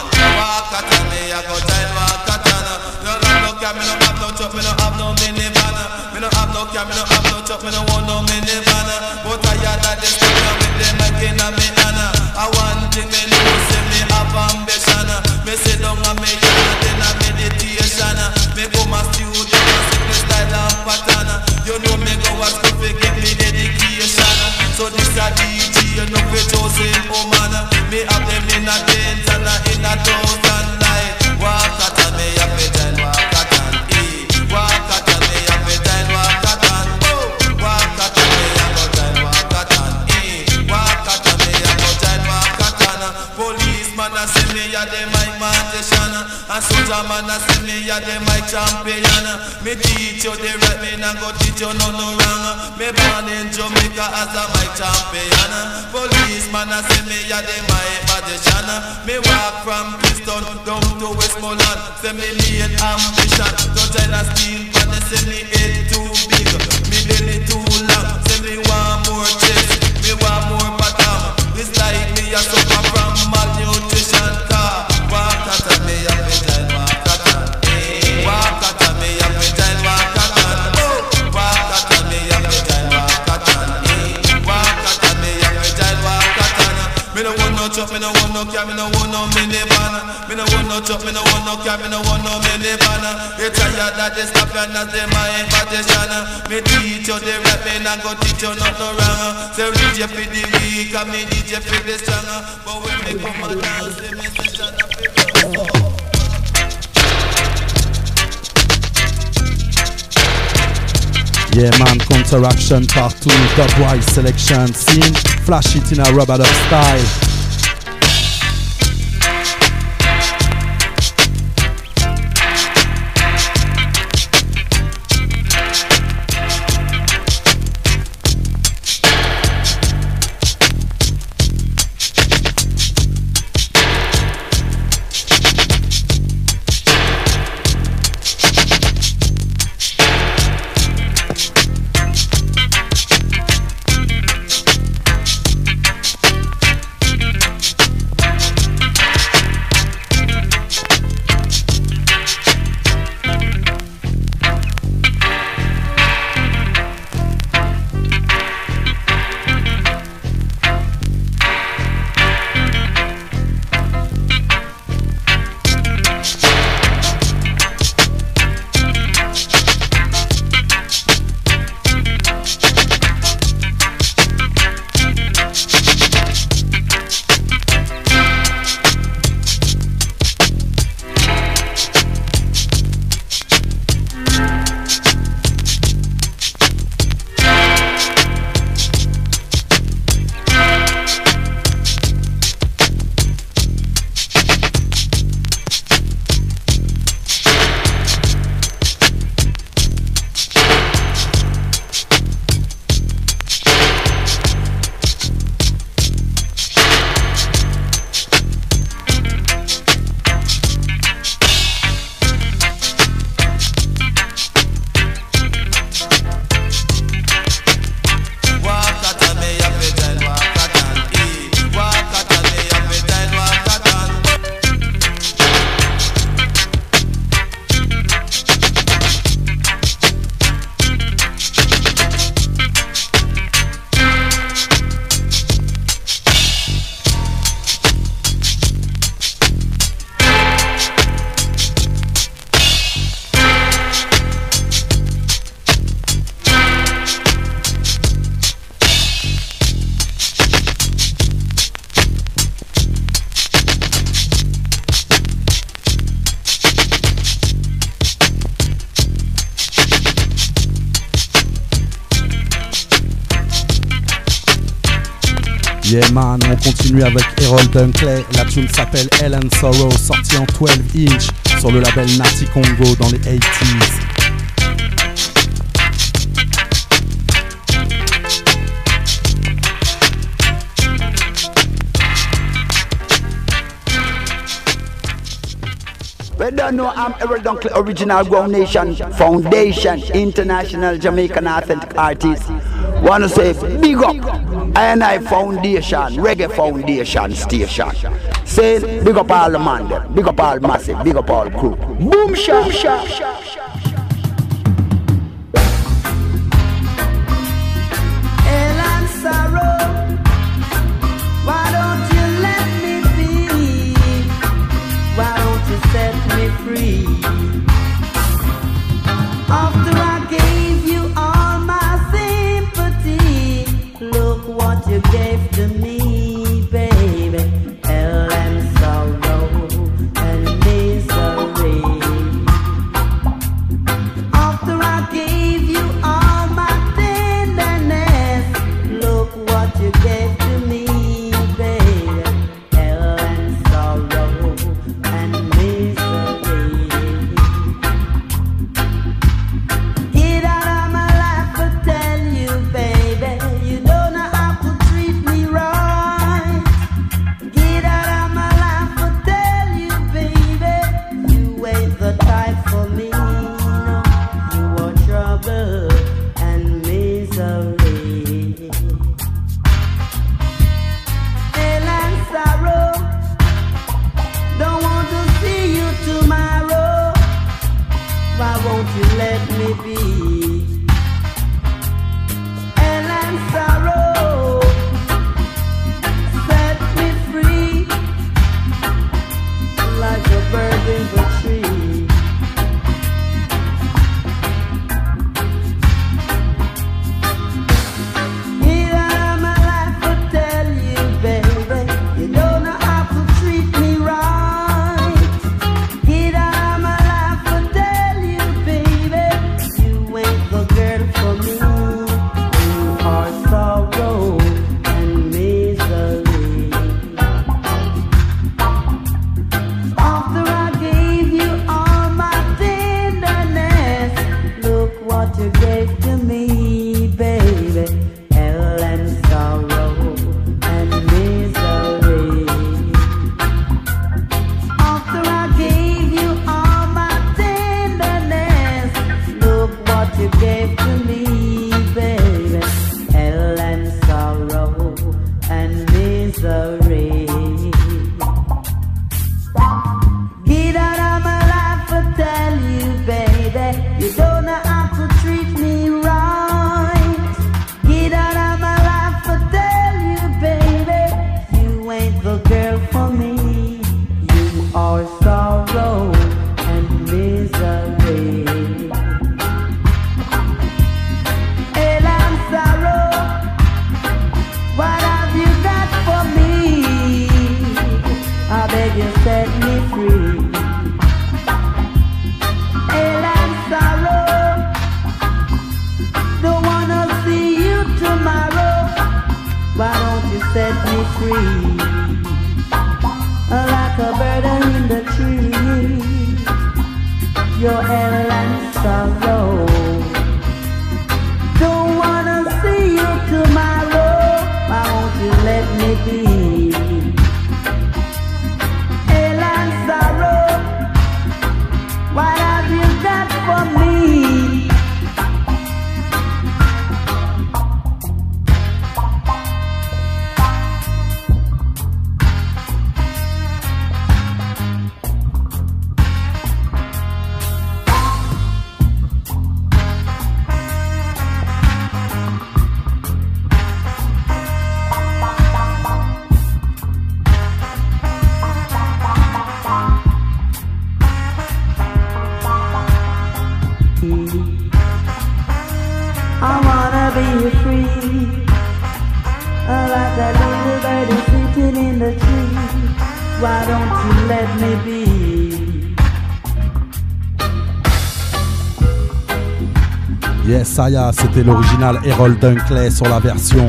walk at and me a go child walk at and no car, me no have no truck, me no have no minivan. Me no have no car, me no have no truck, me no want no minivan. But I had a destination with them again and me Anna. I want thing me know, say me have ambition. Me sit down and me yard in a meditation. Me go my studio and sing the style and pattern. You know me go a school to get me education. So this a DJ, you know we chosen woman. Me have them in a dance and in a thousand light. Walk at and me a pretend walk at and walk at and me a pretend walk at and walk at and me a go time walk at and walk at and me a go time walk at and policeman a say me a the my magician and soldier man a say me a the my champion. Me teach you the right, me nah go teach you no wrong. Me born in Jamaica as a my champion. Policeman a say me a the my magician. Me walk from Kingston down to Westmoreland. Say me main ambition to China Steel, but they say me head too big, me belly too long. Say me want more chest, me want more bottom. This like me a suffer from malnutrition. Car walk at and me a pretend walk at and walk at and me a pretend walk at and walk at and me a pretend walk at and walk at and me a pretend walk at and me no want no truck, me no want no car, me no want no minivan. Me no want no truck, me no want no car, me no want no minivan. You tired that they stop and as they my invitation. Me teach you the rap, me not go teach you nothing wrong. So DJ for the weak, and me DJ for the strong. But when me come and dance, me session up the Yeah man, Counteraction Part 2, Dubwise Selection Scene, flash it in a rubber style. Yeah man, on continue avec Errol Dunkley. La tune s'appelle Hell and Sorrow, sortie en 12 inch sur le label Natty Congo dans les 80s. We don't know I'm Errol Dunkley, original Ground Nation Foundation, international Jamaican authentic artist. Wanna say big up I Foundation, Reggae Foundation Station. Say big up all the man them, big up all massive, big up all crew. Boom shop shop shop. Free. After I gave you all my sympathy, look what you gave to me, baby. Hell and sorrow and misery. After I gave you all my tenderness, look what you gave to me, baby. Hell and sorrow and misery. Let me be. Hell and sorrow, set me free. free. Hell and sorrow, don't wanna see you tomorrow. Why don't you set me free? Like a bird in the tree, your hell and sorrow. Don't wanna see you tomorrow. Why won't you let me be? Hell and sorrow, what have you got for me? I wanna be free, like that little bird is sitting in the tree. Why don't you let me be? Yes, Saya, c'était l'original Harold Dunkley sur la version.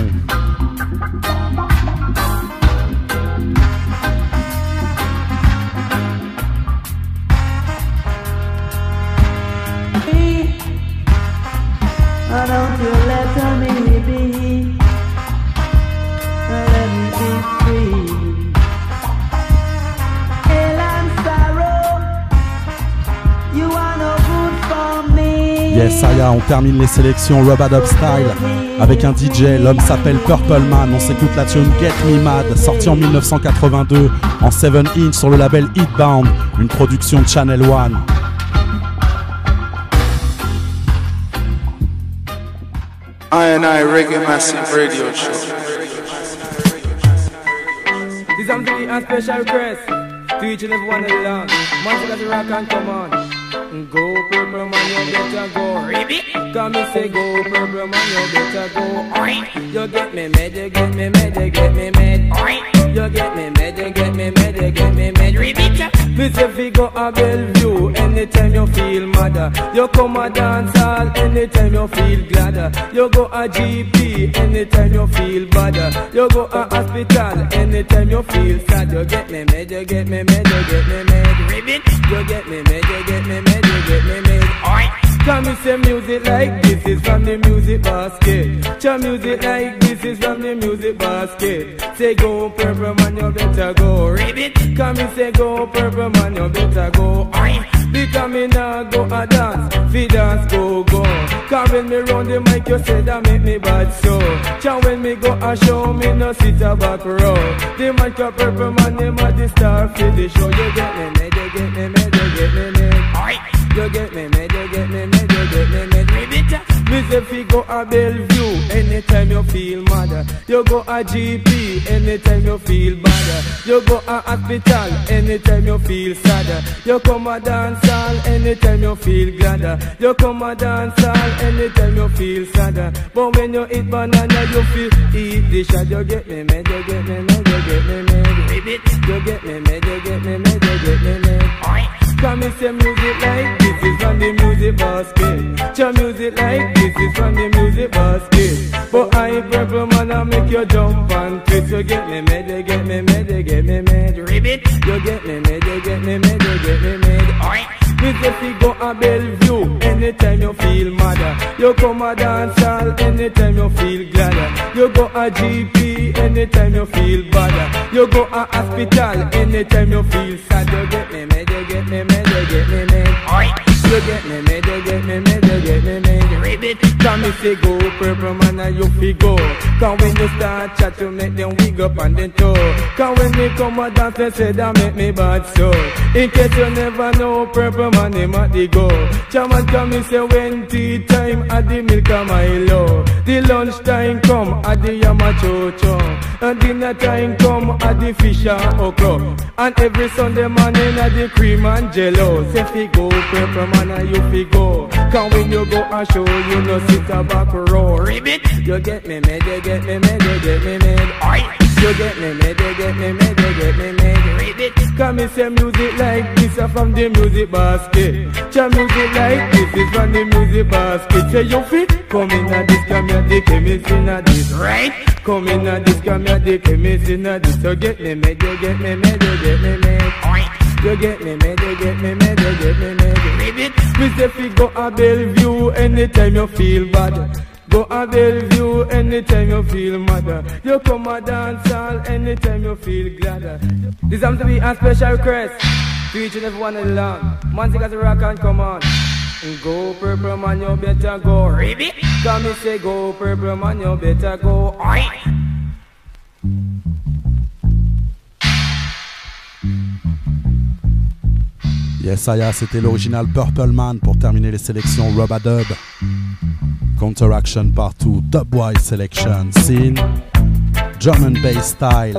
Why don't you let me be? Let me be free. Hell and sorrow, you are no good for me. Yes, Saya, on termine les sélections Rub-a-Dub Style avec un DJ, l'homme s'appelle Purple Man. On s'écoute la tune Get Me Mad, sortie en 1982 en 7-inch sur le label Hitbound, une production de Channel One. I Reggae Massive Radio Show. This is something a special request to each and every one of the land. Man, let the rock and come on. Go purple man, you better go. Come and say go purple man, you better go. You get me mad, you get me mad, you get me mad. You get me mad, you get me mad, you get me mad. This if we go a Bellevue anytime you feel madder. You come a dance hall anytime you feel gladder. You go a GP anytime you feel badder. You go a hospital anytime you feel sad. You get me mad, you get me mad, you get me mad. Ribbit, you get me mad, you get me mad, you get me mad. Come and say music like this is from the music basket. Cha music like this is from the music basket. Say go purple man, you better go. Ribbit, come and say go purple man, you better go. Because me nah go a dance, fi dance go go. Cause when me round the mic you say that make me bad so. Cha when me go a show me no sit a back row. The mic a purple man, them a the star fi the show. You get me mad, you get me mad, you get me mad. You get me mad, you get me mad, you get me mad. Me say fi go a Bellevue anytime you feel madder. You go a GP anytime you feel badder. You go a hospital anytime you feel sadder. You come a dance hall anytime you feel gladder. You come a dance hall anytime you feel sadder. But when you eat banana you feel eat the shot. You get me mad, you get me mad, you get me mad. You get me mad, you get me mad, you get me mad. Come and say music like this is from the music basket. Cha music like this is from the music basket. But I purple man I make you jump and twist. You get me mad, you get me mad, you get me mad. Ribbit, you get me mad, you get me mad, you get me mad. Me say fi go a Bellevue anytime you feel madder. You come a dance hall anytime you feel gladder. You go a GP anytime you feel badder. You go a hospital anytime you feel sad. You get me mad, you get me mad, you get me mad. You get me mad, you get me mad, you get me mad. Ribbit, come me say go purple man and you fi go. Cause when you start chat you make them wig up on the toe. Cause when me come a dance they say that make me bad so. In case you never know purple man him at the go. Chairman come me say when tea time at the milk a Milo. The lunch time come at the yamachocho. And dinner time come at the fish and okra. And every Sunday morning at the cream and jello. Say fi go purple man and you fi go. Cause when you go a show you no sit a back row. Ribbit, you get me mad, you get me mad, you get me mad. You get me mad, you get me mad, you get me mad. Ribbit, cause Can me say music like this are from the music basket. Cha music like this is from the music basket. Say you fit, come in a this, come here, the chemist in a this, right? Come in a this, come here, the chemist in a this. So get me mad, you get me mad, you get me mad. You get me mad, you get me mad, you get me mad. Me say fi go a Bellevue anytime you feel bad. Go a Bellevue anytime you feel mad. You come a dance hall anytime you feel glad. This has to be a special request to each and every one of the land. Man, take as a rock and come on. Go purple man, you better go. Ribbit. Come me say go purple man, you better go. Oi. Yes, Aya, c'était l'original Purple Man pour terminer les sélections Rub-a-Dub. Counteraction partout, Dubwise Selection, Scene, Drum and Bass Style.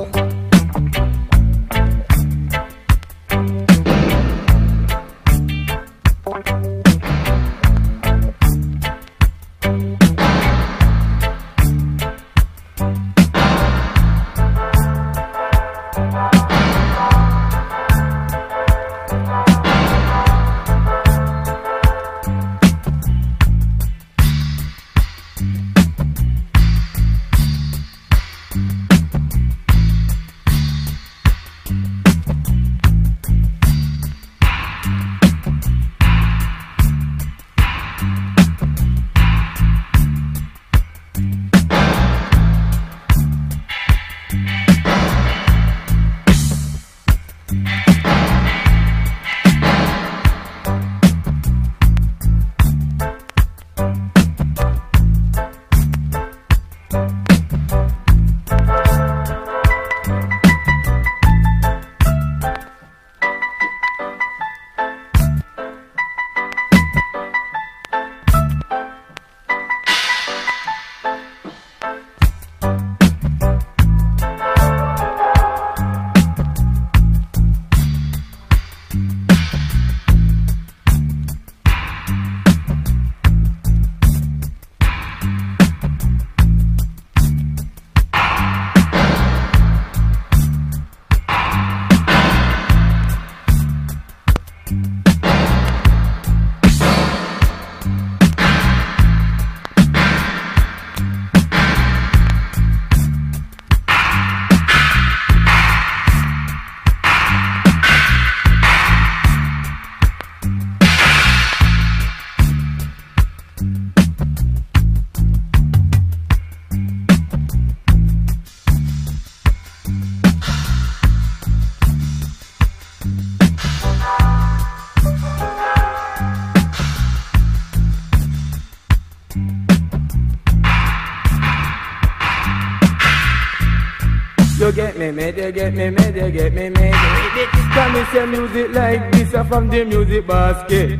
You get me mad, you get me mad, you get me mad. Can me say music like this are from the music basket.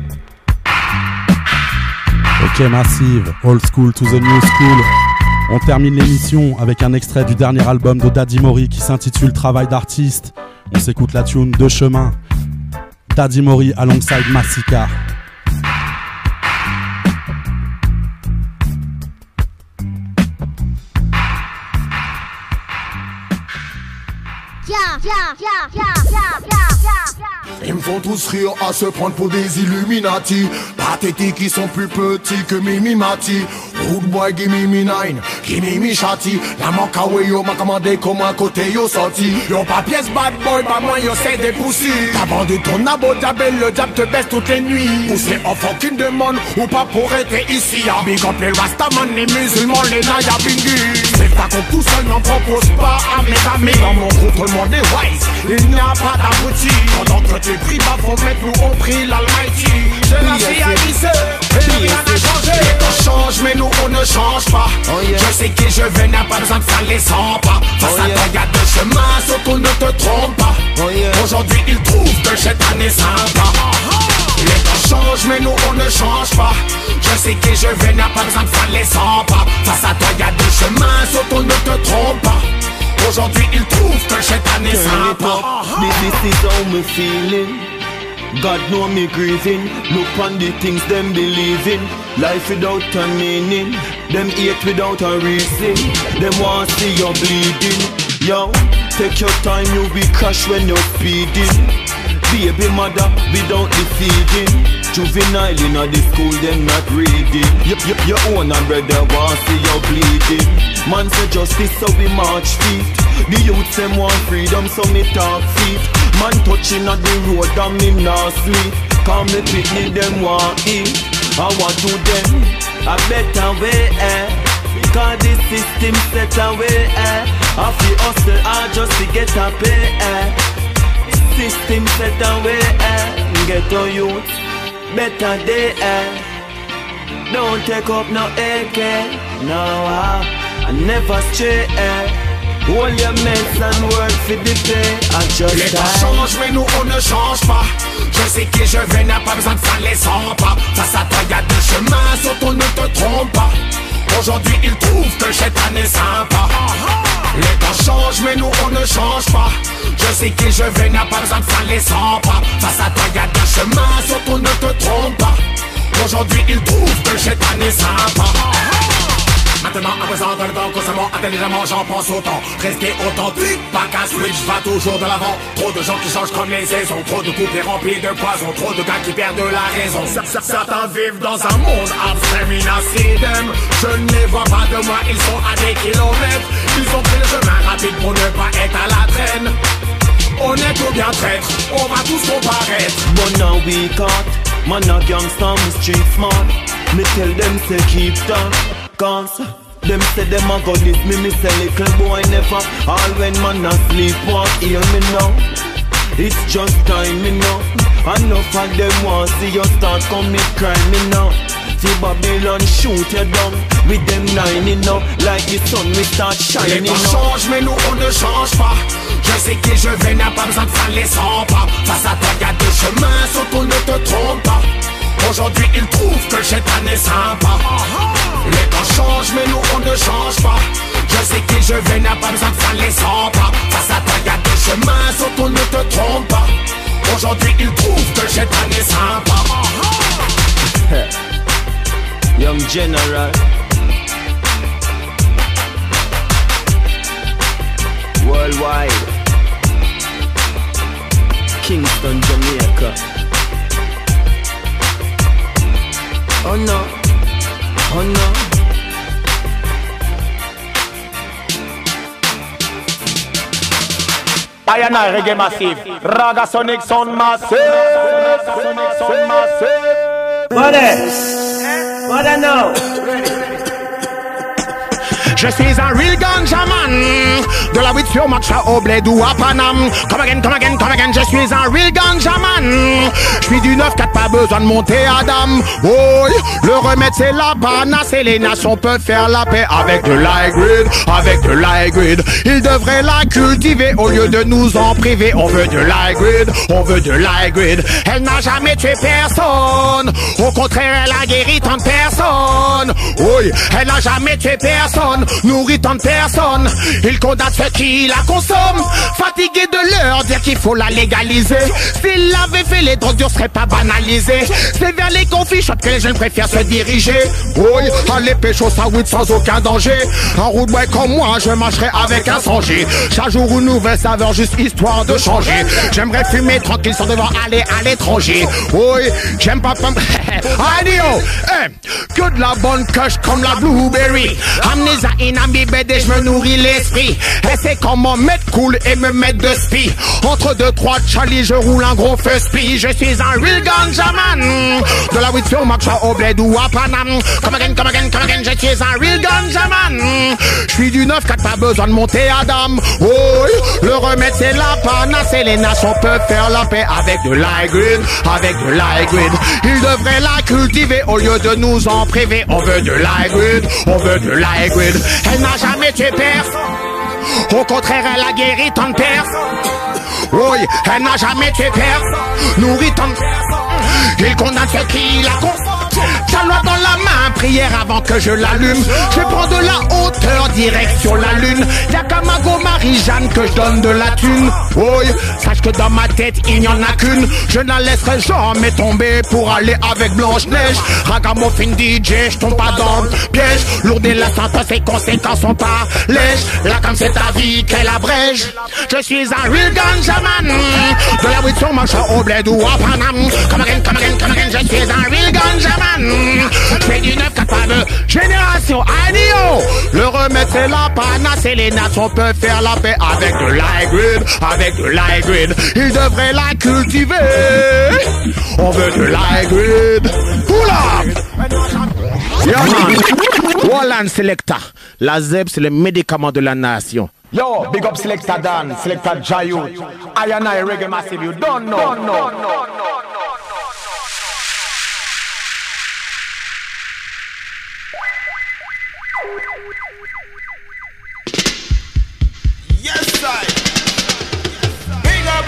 Ok Massive, old school to the new school. On termine l'émission avec un extrait du dernier album de Daddy Mori qui s'intitule Travail d'artiste. On s'écoute la tune Deux chemins. Daddy Mori alongside Massika. Ils me font tous rire à se prendre pour des Illuminati. Pathétiques, ils sont plus petits que Mimi Mati. Rude boy, give me me nine, give me me shotty. La manque à yo m'a commandé comme un côté yo sorti. Yo pas pièce bad boy, pas moi yo c'est des poussis. T'as vendu ton abo, diable, le diable te baisse toutes les nuits. Ou c'est enfant qui me demande, ou pas pour être ici. Big up les Rastaman, les musulmans, les Naya Bingi. C'est pas qu'on tout seul n'en propose pas à mes amis. Dans mon groupe, tout le monde est wise, il n'y a pas d'abruti. Pendant que tu pries pas, faut mettre nous on prie l'Almighty. Je la suis à lycée, et rien n'a changé. Les temps changent, mais nous on ne change pas. Je sais qui je vais, n'a pas besoin de faire les 100 pas. Face à toi y'a deux chemins, surtout ne te trompe pas. Aujourd'hui ils trouvent que cette année sympa. Les temps changent mais nous on ne change pas. Je sais qui je vais, n'a pas besoin de faire les 100 pas. Face à toi y'a deux chemins, surtout ne te trompe pas. Aujourd'hui ils trouvent que cette année sympa. This is how me feeling. God know me grieving. Look on the things them believe in. Life without a meaning. Them hate without a reason. Them want see you bleeding. Yo, Take your time, you'll be crushed when you're speeding. Baby mother, without the feeding. Juvenile in the school, them not reading. Your own and brother want see you bleeding. Man say justice, so we march feet. The youth them want freedom, so me talk feet. Man touching at the road and me not sleep. Come me picnic, them want eat. I want to them a better way, Cause the system set away, I feel hustle, I just to get a pay, System set away, get on youth, better day, Don't take up no AK, no, I never stray, Hold your mess and work for the pay. Les temps changent mais nous on ne change pas. Je sais qui je vais, n'a pas besoin de faire les 100 pas. Face à toi y'a deux chemins, surtout ne te trompe pas. Aujourd'hui ils trouvent que cette année est sympa. Les temps changent mais nous on ne change pas. Je sais qui je vais, n'a pas besoin de faire les 100 pas. Face à toi y'a deux chemins, surtout ne te trompe pas. Aujourd'hui ils trouvent que cette année est sympa. Maintenant, à présent, dans le temps, constamment, intelligemment, j'en pense autant. Rester authentique, pas qu'un switch va toujours de l'avant. Trop de gens qui changent comme les saisons. Trop de couples remplis de poison. Trop de gars qui perdent la raison. Certains vivent dans un monde abstrait, minacidem. Je ne les vois pas de moi, ils sont à des kilomètres. Ils ont pris le chemin rapide pour ne pas être à la traîne. On est tout bien traître, on va tous comparaître. But now we caught, man a gangsta, me street smart. Me tell them say keep down. Cause them say them a go this me say little boy never. All when man a sleep won't hear me now. It's just time me now. Enough of them want see you start commit crime me now. See Babylon shoot you down with them 9 now. Like the sun we start shining now. Les temps changent mais nous on ne change pas. Je sais qui je vais, n'a pas besoin de faire les 100 pas. Face à toi y'a deux chemins, surtout ne te trompe pas. Aujourd'hui ils trouvent que cette année est sympa. Les temps changent mais nous on ne change pas. Je sais qui je vais, n'a pas besoin de faire les 100 pas. Face à toi y'a deux chemins, surtout ne te trompe pas. Aujourd'hui ils trouvent que cette année est sympa. Young General, worldwide, Kingston, Jamaica. Oh no, oh no. I and I reggae massive, Raga Sonic sound massive, Sonic sound massive. What I know? Je suis un real ganja man. De la weed sur Matcha au bled ou à Paname. Come again, come again, come again. Je suis un real ganja man. Je suis du 9-4, pas besoin de monter à dame. Oh, le remède c'est la banasse et les nations peuvent faire la paix avec de l'high grade, avec de l'high grade. Ils devraient la cultiver au lieu de nous en priver. On veut de l'high grade, on veut de l'high grade. Elle n'a jamais tué personne. Au contraire, elle a guéri tant de personnes. Oui, elle n'a jamais tué personne. Nourrit tant de personnes. Il condamne ceux qui la consomment. Fatigué de leur dire qu'il faut la légaliser. S'il avait fait les drogues dures, serait pas banalisé. C'est vers les conflits shops que les jeunes préfèrent se diriger. Oui, aller pécho sa weed sans aucun danger. Un rude boy comme moi, je marcherai avec un sanger. Chaque jour une nouvelle saveur, juste histoire de changer. J'aimerais fumer tranquille sans devoir aller à l'étranger. Oui, j'aime pas pump. Adio, que de la bonne kush comme la blueberry. Amnésia inambibée et je me nourris l'esprit. Et c'est comment mettre cool et me mettre de spi. Entre deux, trois Charlie, je roule un gros feu spi. Je suis un real ganja man. De la weed sur Matcha au bled ou à Paname. Come again, come again, come again. Je suis un real ganja man. Je suis du 9-4, pas besoin de monter à dame. Oh, le remède c'est la panasse et les nations peuvent faire la paix avec de l'high grade, avec de l'high grade. Ils devraient la cultiver au lieu de nous en priver. On veut de l'high grade, on veut de l'high grade. Elle n'a jamais tué personne. Au contraire, elle a guéri tant de personnes. Oui, elle n'a jamais tué personne. Nourrit tant de personnes. Il condamne ceux qui la consomment. Talon dans la main, prière avant que je l'allume. Je prends de la hauteur, direction la lune. Y'a qu'à Mago Marie-Jeanne que je donne de la thune. Oui, sache que dans ma tête il n'y en a qu'une. Je ne la laisserai jamais tomber pour aller avec Blanche-Neige. Ragamuffin DJ, je tombe pas dans le piège. Lourde et la sentence, ses conséquences sont pas lèges. Là comme c'est ta vie qu'elle abrège. Je suis un real ganjaman. De la weed sur mon chat au bled ou à Paname. Come again, come again, come again. Je suis un real ganjaman. Je fais du 9-4 fameux. Génération IDO. Le remède c'est la panacée. Les nations peuvent faire la paix avec de l'high grade. Avec de l'high grade. Ils devraient la cultiver. On veut de l'high grade. Pull up. Yo man. Wallan Selecta. La ZEB c'est le médicament de la nation. Yo, big up Selecta Dan, Selecta Jayut. I and I Reggae Massive, you don't know. Yes, I. Big up.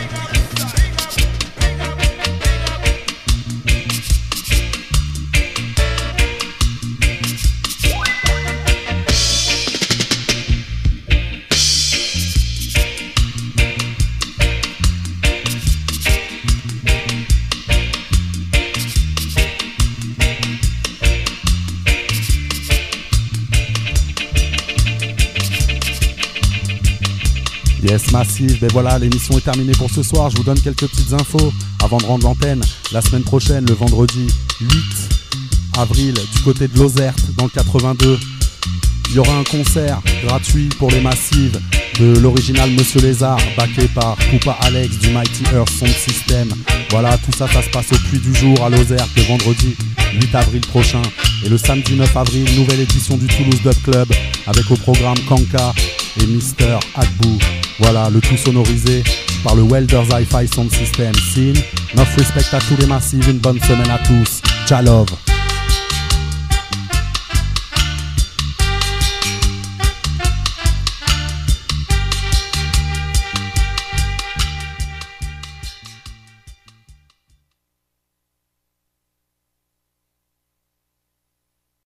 Yes, Massive, ben voilà, l'émission est terminée pour ce soir. Je vous donne quelques petites infos avant de rendre l'antenne. La semaine prochaine, le vendredi 8 avril, du côté de Lozerte, dans le 82, il y aura un concert gratuit pour les Massives de l'original Monsieur Lézard, backé par Poupa Alex du Mighty Earth Sound System. Voilà, tout ça, ça se passe au Puy du Jour à Lozerte le vendredi 8 avril prochain. Et le samedi 9 avril, nouvelle édition du Toulouse Dub Club avec au programme Kanka et Mister Agbou. Voilà, le tout sonorisé par le Welders Hi-Fi Sound System. Scene, enough respect à tous les Massives, une bonne semaine à tous. Ciao love.